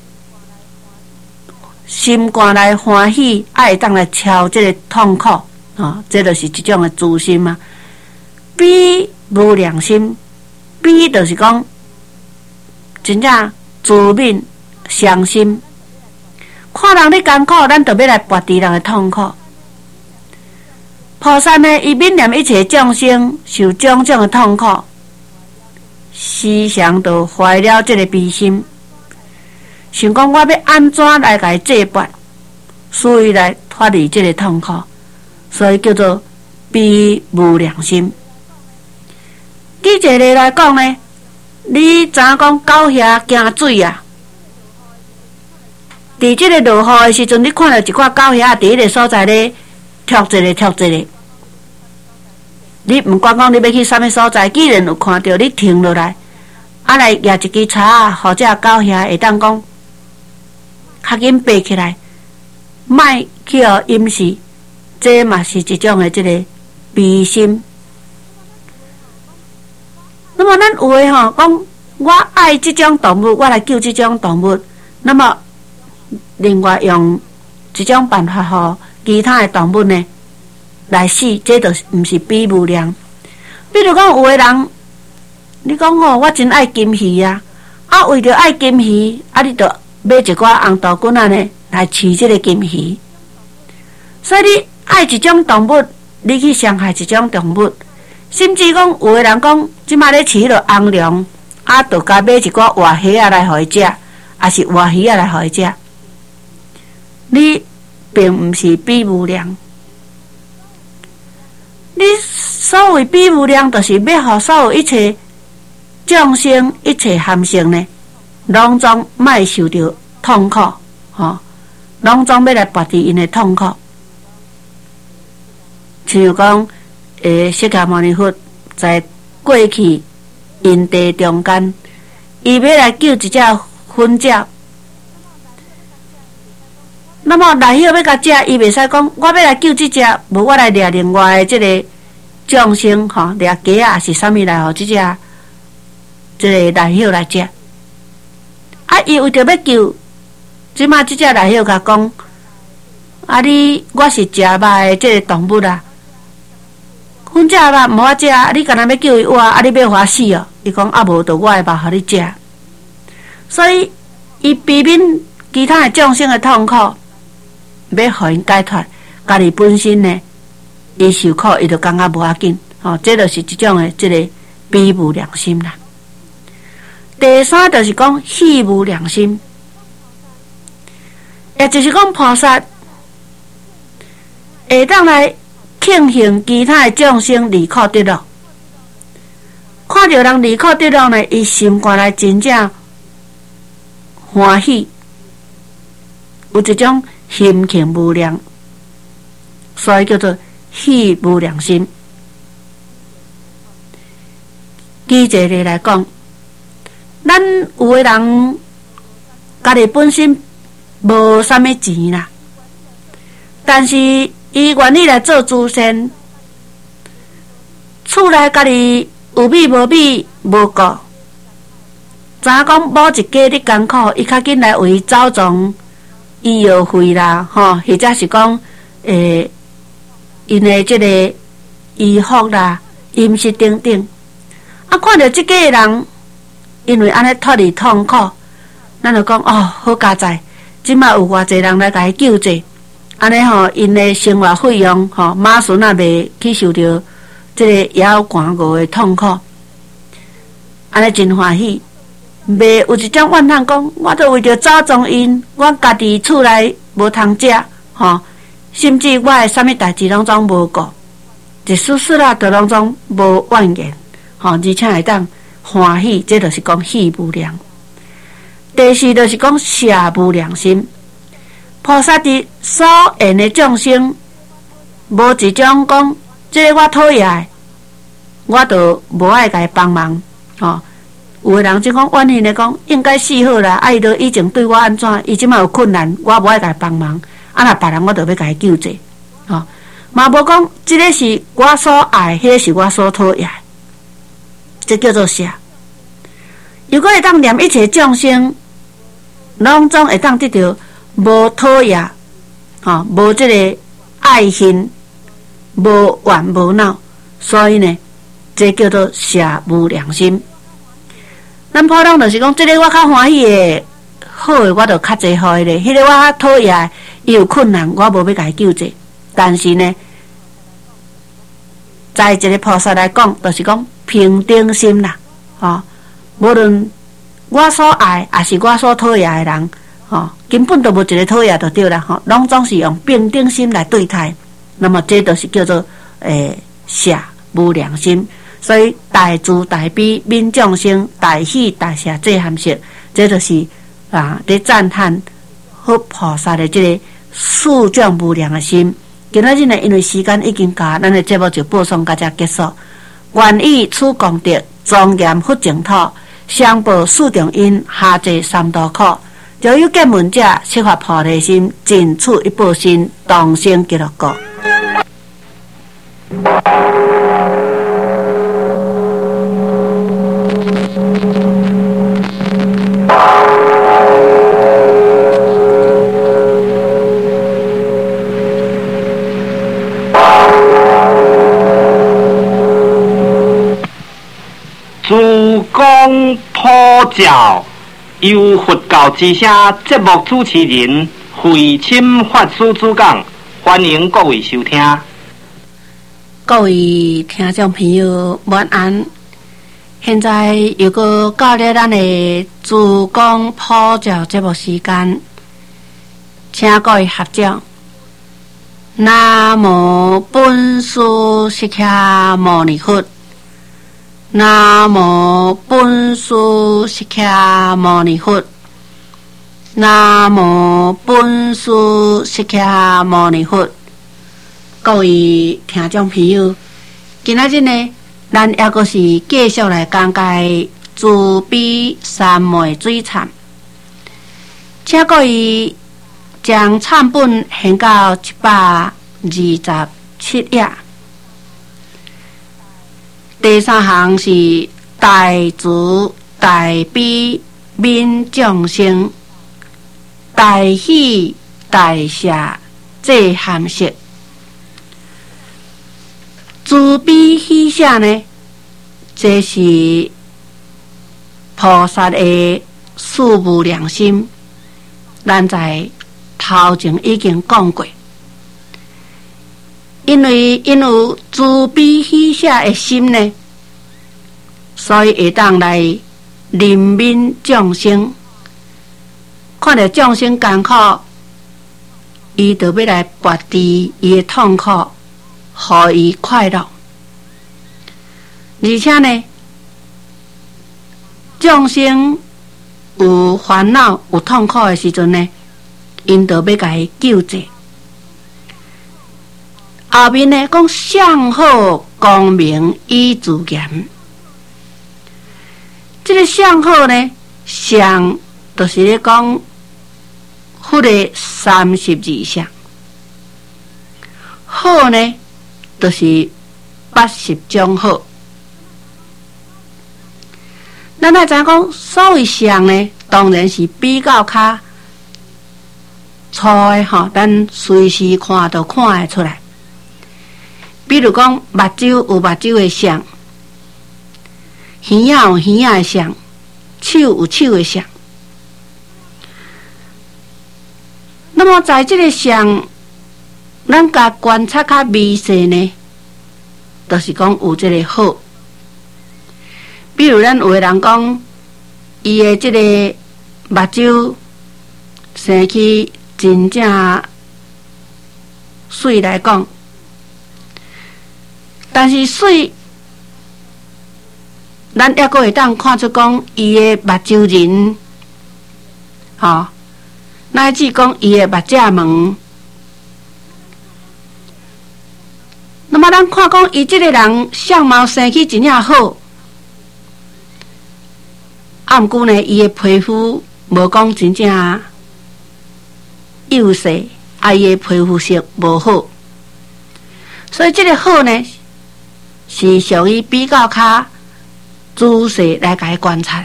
心肝来欢喜，啊，会当来超这个痛苦，哦，这就是一种的自心嘛。比无良心，比就是讲，真正自悯。伤心，看人咧艰苦，咱就要来拔除人的痛苦。菩萨呢，伊悯念一切众生受种种的痛苦，时常都怀了这个悲心，想讲我要安怎来甲伊制拔，所以来脱离这个痛苦，所以叫做悲无良心。举一个例来讲呢，你知影讲狗遐惊水啊？伫即个落雨的时阵，你看到一寡狗仔伫迄个所在咧跳一个跳一个，你毋管讲你要去啥物所在，既然有看到，你停落来，啊来举一支叉啊，或者狗仔会当讲较紧爬起来，莫去互淹死，这嘛是一种的即个悲心。那么咱有诶吼讲，我爱即种动物，我来救即种动物，那么另外用一种办法吼，其他的动物呢来死，这就毋是比无量。比如讲，有的人，你讲吼，我真爱金鱼啊，啊为着爱金鱼，啊你就买一寡红豆棍仔呢来饲这个金鱼。所以你爱一种动物，你去伤害一种动物，甚至讲有的人讲，即摆咧饲落红龙，啊就该买一寡活虾仔来互伊食，也是活鱼仔来互伊食。你并毋是比无量，你所谓比无量，就是要互所有一切众生、一切含生呢，拢总莫受到痛苦，吼，拢总要来拔除因的痛苦。像讲，诶，释迦牟尼佛在过去因地中间，伊要来救一只粉鸟。那么来许要甲食，伊袂使讲，我要来救即只，无我来掠另外的即个众生吼，掠鸡啊是啥物来互即只，即个来许来食。啊，伊为着要救，即马即只来许甲讲，啊你我是食肉的即个动物啦，粉鸟肉无法食，你干那要救伊活，啊你要互我死哦？伊讲啊无，就我的肉互你食。所以伊避免其他的众生的痛苦。要互因解脱，家己本身呢，伊受苦，伊就感觉无要紧，吼、哦，这就是一种的这个悲无良心啦。第三就是讲喜无良心，也就是讲菩萨会当来庆幸其他的众生离苦得乐，看到人离苦得乐呢，伊心肝内真正欢喜，有一种心情无量，所以叫做喜无良心。举一个例来讲，咱有的人家己本身无啥物钱啦，但是伊愿意来做慈善，厝内家己有米无米无顾，知影讲某一家咧艰苦，伊较紧来为伊走总医药费啦，吼，或者是讲诶，因的即个医福啦、饮食等等。啊，看到即个人，因为安尼脱离痛苦，咱就讲哦，好佳哉， 即马有偌济人来甲伊救济，安尼吼，因的生活费用吼，马孙也袂去受到即个腰寒饿的痛苦，安尼真欢喜。袂有一种怨叹讲，我都为着早装因，我家己厝内无通食，吼，甚至我的啥物代志拢总无顾，一丝丝啦，都拢总无怨言，吼，而且会当欢喜，这就是讲喜无量。第四就是讲舍无量心，菩萨伫所缘的众生，无一种讲，这个我讨厌，我都无爱甲伊帮忙，吼。有的人就讲怨恨的讲，应该死好啦，啊伊都以前对我安怎，伊即马有困难，我无爱甲伊帮忙，啊若别人我就要甲伊救济，吼、哦，嘛无讲，即个是我所爱，迄个是我所讨厌，这叫做舍。如果会当念一切众生，拢总会当得到无讨厌，吼、哦，无即个爱恨，无怨无恼，所以呢，这叫做舍无量心。咱普通就是讲，即个我较欢喜的，好的我就较济互伊咧；迄个我较讨厌，伊有困难，我无要甲伊救济。但是呢，在一个菩萨来讲，就是讲平等心啦，吼、哦。无论我所爱，也是我所讨厌的人，吼、哦，根本都无一个讨厌就对啦，吼、哦，拢总是用平等心来对待。那么这就是叫做诶舍无量心。所以大慈大悲悯众生，大喜大舍这含识，这就是啊在赞叹佛菩萨的这个四种无量的心。今仔日呢，因为时间已经到，咱的节目就播送到这结束。愿以此功德庄严佛净土，上报四重因，下济三途苦。若有见闻者，悉发菩提心，尽此一报身，同生极乐国。 诸公普教，由佛教之声节目主持人慧钦法师主讲，欢迎各位收听。 各位听众朋友，晚安。现在又个到了咱的诸公普教节目时间，请各位合掌。南无本师释迦牟尼佛。南无本师释迦牟尼佛。南无本师释迦牟尼佛。各位听众朋友，今仔日呢，咱抑阁是继续来讲解慈悲三昧水忏，请各位将忏本献到一百二十七页。第三项是大慈大悲悯众生，大喜大舍这含识。慈悲喜舍呢，这是菩萨的四无量心，咱在头前已经讲过。因为因有慈悲喜舍的心呢，所以会当来怜悯众生，看到众生艰苦，伊就要来拔除伊的痛苦，互伊快乐。而且呢，众生有烦恼、有痛苦的时阵呢，因就要甲伊救济。后面呢讲相好光明以自严，这个相好呢，相就是咧讲佛的三十二相，好呢就是八十种好。咱来知讲所谓相呢，当然是比较较粗的吼，咱随时看都看得出来。比如讲，目睭有目睭的相，耳仔有耳仔的相，手有手的相。 么在这个上，咱甲观察较微细呢，就是讲有这个好。比如咱有个人讲，伊的这个目睭生起真正水来讲，但是水，咱抑阁会当看出讲伊的目睭仁，吼、哦，乃至讲伊的目遮毛。那么咱看讲伊这个人相貌生起真正好，啊，毋过呢，伊的皮肤无讲真正幼细，啊，伊的皮肤色无好，所以这个好呢，是属于比较较仔细来甲伊观察的。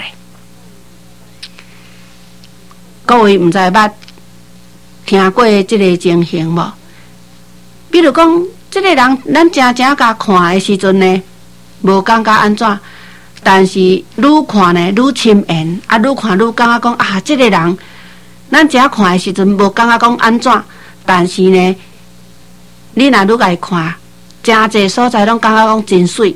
各位毋知捌听过这个情形无？比如讲，这个人咱真正甲看的时阵呢，无感觉安怎？但是愈看呢愈深缘，啊，愈看愈感觉讲啊，这个人咱真看的时阵无感觉讲安怎？但是呢，你若愈甲伊看，真侪所在拢感觉讲真水。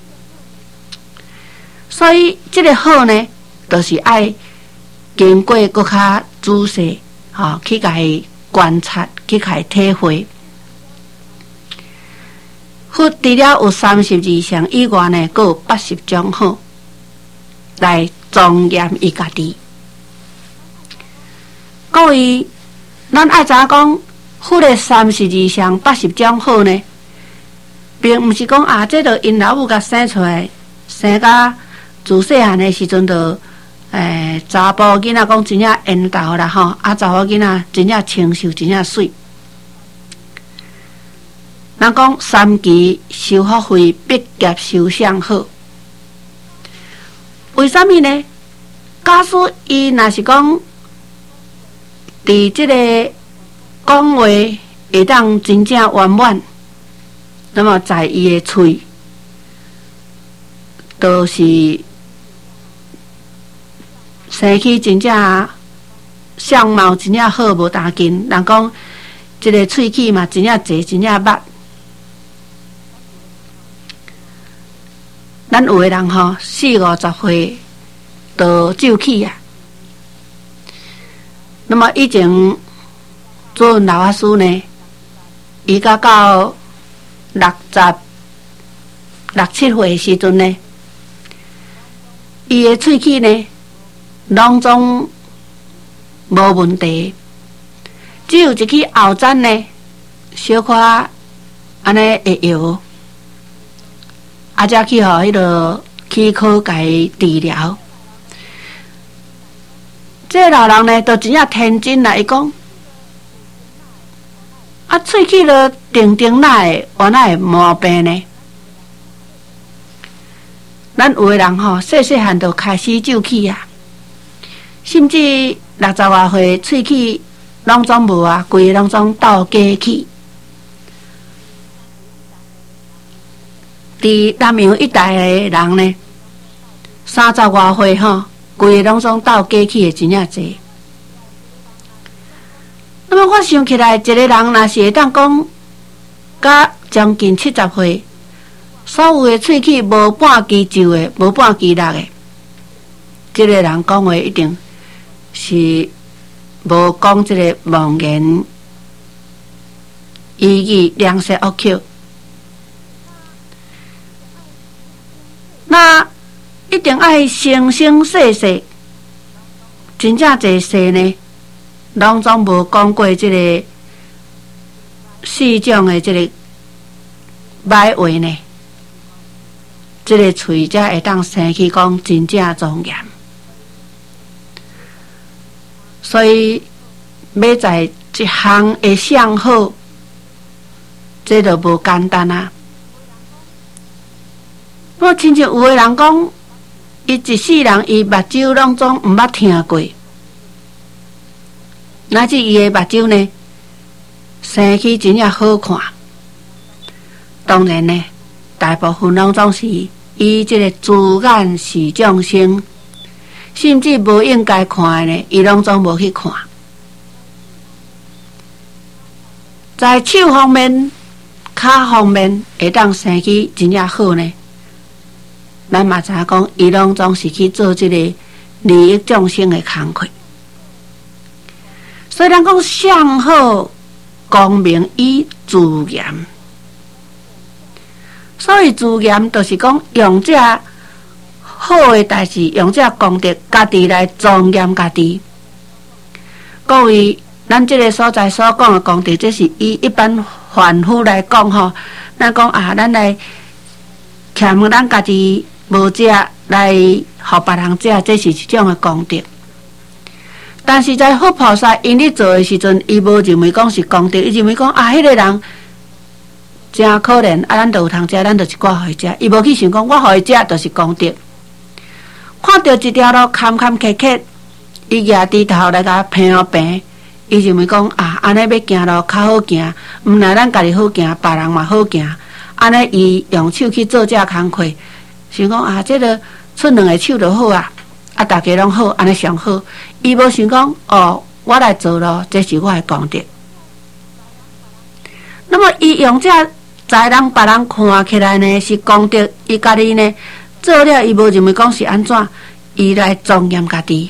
所以这个好呢，就是爱经过搁较仔细，吼、哦，去甲伊观察，去甲伊体会。佛除了有三十二相以外呢，还有八十种好来庄严伊家己。各位，咱爱知影讲，佛的三十二相、八十种好呢，并毋是讲啊，这着因老母甲生出来，生甲自细汉的时阵着，诶，查甫囡仔讲真正缘投啦吼，啊，查某囡仔真正清秀，真正水。人讲三期修福慧，必结修相好。为什么呢？假使伊若是讲，伫这个讲话会当真正圆满，那么在伊的喙，都是生起真正相貌真正好无大紧。人讲这个喙齿嘛，真正济，真正捌。咱有的人吼，四五十岁就皱起啊。那么以前做老法师呢，伊甲到六十六七岁时阵呢，伊的喙齿呢，拢总无问题，只有一支后zan呢，小可安尼会摇。啊，才去互迄个齿科甲伊治疗。这个老人呢，都真正天真啦！伊讲，啊，喙齿了定定哪会原来会毛病呢？咱有的人吼，细细汉就开始皱起啊，甚至六十外岁喙齿拢总无啊，规个拢总倒假去。伫南洋一带的人呢，三十外岁吼，规个拢总倒假去的真正侪。那么我想起来，一个人若是会当讲，甲将近七十岁，所有的喙齿无半支皱的，无半支落的，这个人讲话一定是无讲这个妄言语语良舌恶口。那一定爱生生世世，真正侪世呢，拢总无讲过这个四种的这个歹话呢。这个喙才会当生起讲真正庄严。所以要在一项会相好，这就无简单啊。我亲像有个人讲，伊一世人伊目睭拢总毋捌听过，乃至伊的目睭呢，生起真正好看。当然呢，大部分拢总是伊这个自眼视众生，甚至无应该看的呢，伊拢总无去看。 在手方面、脚方面会当生起真正好呢。咱嘛知影讲，伊拢总是去做即个利益众生的工课。所以咱讲相好、光明与自严。所以自严就是讲用这好的代志，用这功德家己来庄严家己。各位，咱这个所在所讲的功德，这是以一般凡夫来讲吼，咱讲啊，咱来欠咱家己无食，来互别人食，这是一种的功德。但是在佛菩萨因咧做的时阵，伊无认为讲是功德，伊认为讲啊，迄、那个人真可怜，啊，咱就有通食，咱就一寡互伊食。伊无去想讲，我互伊食就是功德。看到一条路坎坎坷坷，伊举低头来甲平哦平，伊认为讲啊，安尼要行路较好行，毋但咱家己好行，别人嘛好行。安尼伊用手去做这工课，想讲啊，这个出两个手就好啊。啊，大家拢好，安尼上好。伊无想讲哦，我来做咯，这是我的功德。那么，伊用这在人别人看起来呢是功德，伊家己呢做了，伊无认为讲是安怎，伊来庄严家己。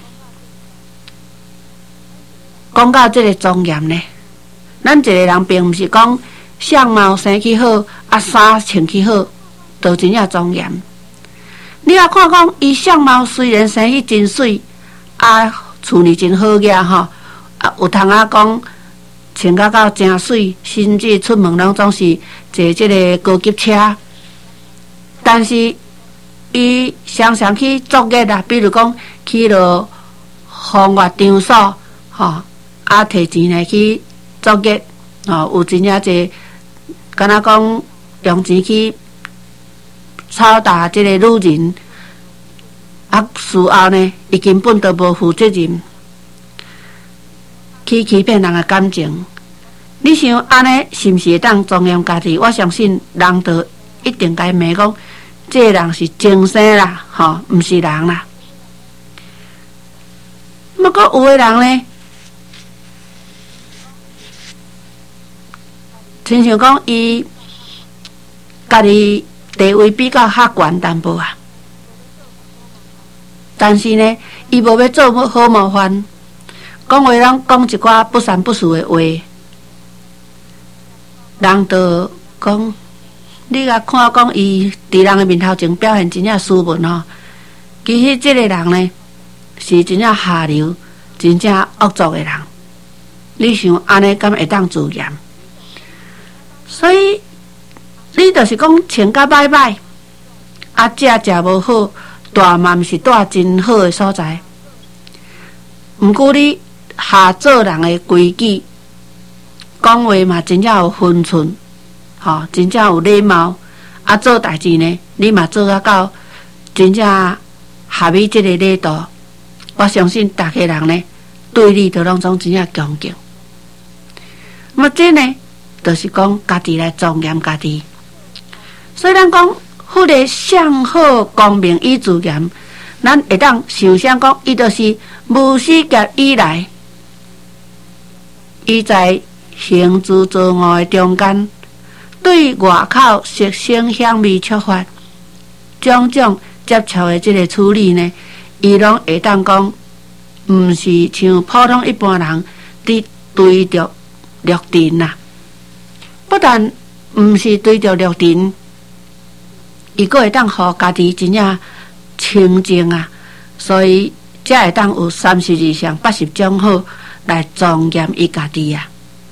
讲到这个庄严呢，咱一个人并毋是讲相貌生起好，啊衫穿起好，就真正庄严。你也看讲，伊相貌虽然生起真水，啊，厝里真好个吼，啊，有通啊讲穿甲到真水，甚至出门拢总是坐即个高级车。但是伊常常去作业啦，比如讲去落风月场所，吼，啊，摕钱来去作业，吼，有真正济，敢若讲用钱去操打这个女人，啊，事后呢，伊根本都无负责任，去欺骗人的感情。你想安尼是毋是会当庄严家己？我相信人都一定该骂讲，这个人是精神啦，吼，毋是人啦。不过有的人呢，亲像讲伊家己地位比较较悬淡薄啊，但是呢，伊无要做好模范，讲话拢讲一寡不三不四的话，人就讲，你甲看讲伊伫人的面头前表现真正斯文吼，其实这个人呢是真正下流、真正恶作的人。你想安尼敢会当自严？所以你就是讲穿甲歹歹，啊食食无好，大嘛毋是住真好的所在。毋过你下做人的规矩，讲话嘛真正有分寸，吼，真正有礼貌。啊，做代志呢，你嘛做啊到真正合于这个礼度。我相信大家人呢，对你都拢总真正恭敬。那么这呢，就是讲家己来庄严家己。所以咱讲，迄个相好、光明与自严，咱会当想象讲，伊就是无始劫以来，伊在行住坐卧的中间，对外口色声香味触法种种接触的这个处理呢，伊拢会当讲，毋是像普通一般人伫对着六尘呐。不但毋是对着六尘，伊阁会当互家己真正清净啊，所以才会当有三十二相八十种好来庄严伊家己啊。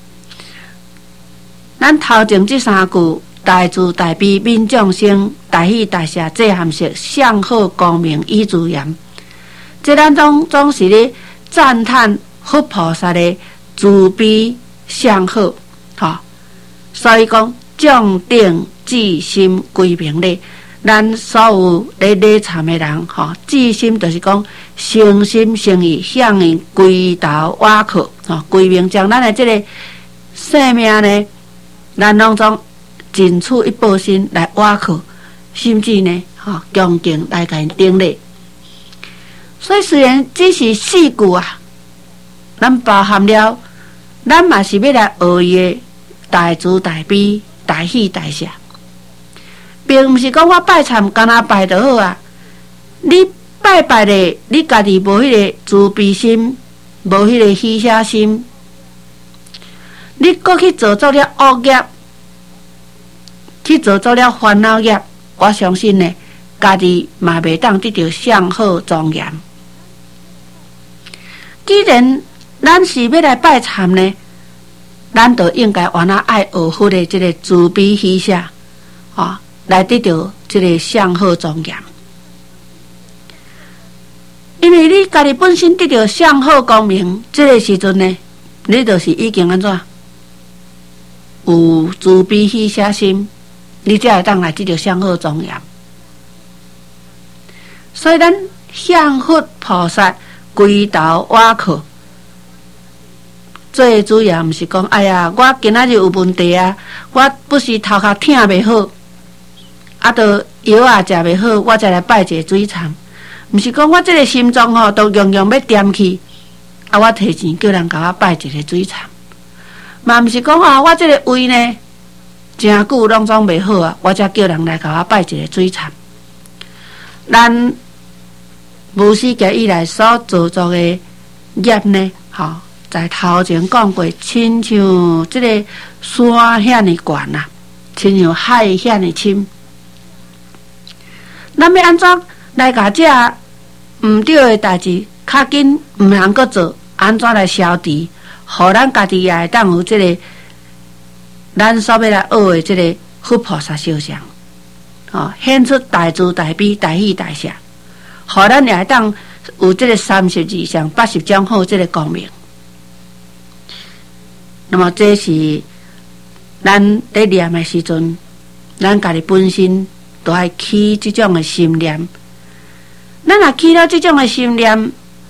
咱头前这三句大慈大悲悯众生，大喜大舍这含是相好光明与自严，这咱总总是咧赞叹佛菩萨的慈悲相好，吼。所以讲众定至心归平咧，咱所有咧礼忏的人，吼，至心就是讲诚心诚意向伊归头瓦靠，吼，归平将咱的这个生命呢，咱拢总尽处一报心来瓦靠，甚至呢，吼，恭敬来甲因顶礼。所以虽然只是四句啊，咱包含了，咱嘛是要来学伊的大慈大悲、大喜大舍，并毋是讲我拜忏干那拜就好啊。你拜拜咧，你家己无迄个慈悲心，无迄个喜舍心，你搁去做做了恶业，去做做了烦恼业，我相信呢，家己嘛袂当得到上好庄严。既然咱是要来拜忏呢，咱就应该原来爱学佛的这个慈悲喜舍，啊，来得到这个上好庄严。因为你家己本身得到上好光明，这个时阵呢，你就是已经安怎有慈悲喜舍心，你才会当来得到上好庄严。所以咱向佛菩萨跪头瓦靠，最主要毋是讲，哎呀，我今仔日有问题啊，我不是头壳疼袂好，啊，都药啊食袂好，我才来拜一个水忏。毋是讲我这个心脏吼、哦，都样样要掂去，啊，我提钱叫人甲我拜一个水忏。嘛毋是讲啊，我这个胃呢，真久拢总袂好啊，我才叫人来甲我拜一个水忏。咱无始界以来所做作的业呢，吼、哦，在头前讲过，亲像这个山遐尼悬啊，亲像海遐尼深。咱要安怎来甲这毋对的代志，较紧毋通搁做，安怎来消除，互咱家己也会当有这个咱所要来学的这个佛菩萨肖像，哦，显出大慈大悲、大喜大舍，互咱也会当有这个三十二相、八十种好这个光明。那么这是咱在念的时阵，咱家己本身都爱起这种的心念。咱若起了这种的心念，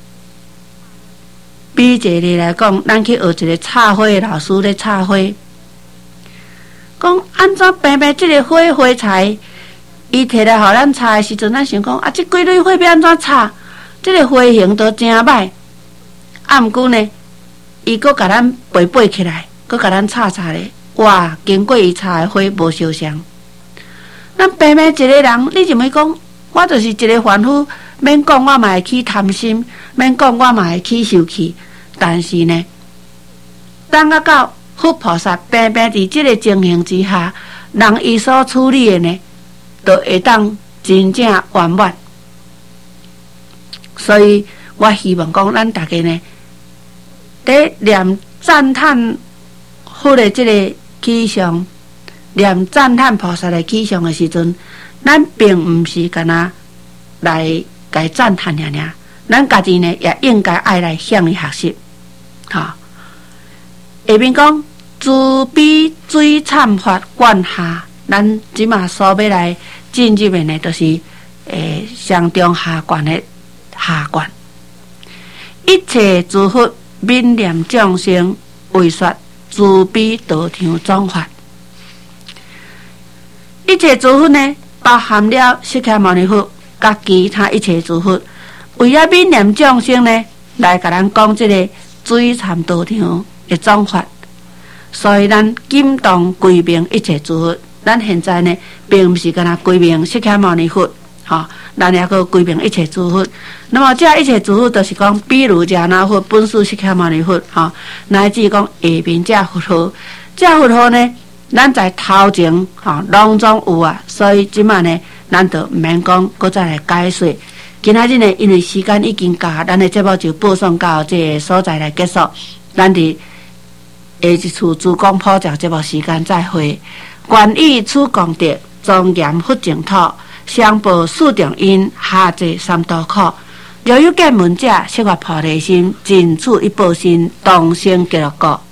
比一个来讲，咱去学一个插花的老师咧插花，讲安怎平平这个花花材，伊摕来互咱插的时阵，咱想讲啊，这几蕊花要安怎插？这个花型都真歹，啊，毋过呢，伊搁甲咱背背起来，搁甲咱插插咧，哇！经过伊插的花无相像。咱平平一个人，你就咪讲，我就是一个凡夫。免讲我嘛会起贪心，免讲我嘛会起受气，但是呢，等啊到佛菩萨平平伫这个情形之下，人伊所处理的呢，就会当真正圆满。所以我希望讲，咱大家呢，在念赞叹佛的这个气象，念赞叹菩萨的气象的时阵，咱并毋是干那来。该赞叹尔尔，咱家己呢也应该爱来向伊学习，哈。下面讲慈悲水忏法观下，咱即马所要来进入的呢，就是诶上中下观的下观。一切诸佛悯念众生，为说慈悲道场总法。一切诸佛呢，包含了释迦牟尼佛。甲其他一切诸佛，为了悯念众生呢，来甲咱讲这个水忏道场的总法。所以咱敬重归命一切诸佛，咱现在呢，并不是干那归命释迦牟尼佛，哈、哦，咱也个归命一切诸佛。那么这一切诸佛，就是讲，比如迦那佛、本师释迦牟尼佛，哈、哦，乃至讲下面这佛号，这佛号呢，咱在头前哈，拢总有啊，所以即马呢。咱就毋免讲，搁再来解说。今仔日呢，因为时间已经到，咱的节目就播送到这个所在来结束。咱伫下一次主讲普照节目时间再会。愿以此功德，庄严佛净土，上报四重因，下济三途苦。若有见闻者，悉发菩提心，尽此一报身，同生极乐国。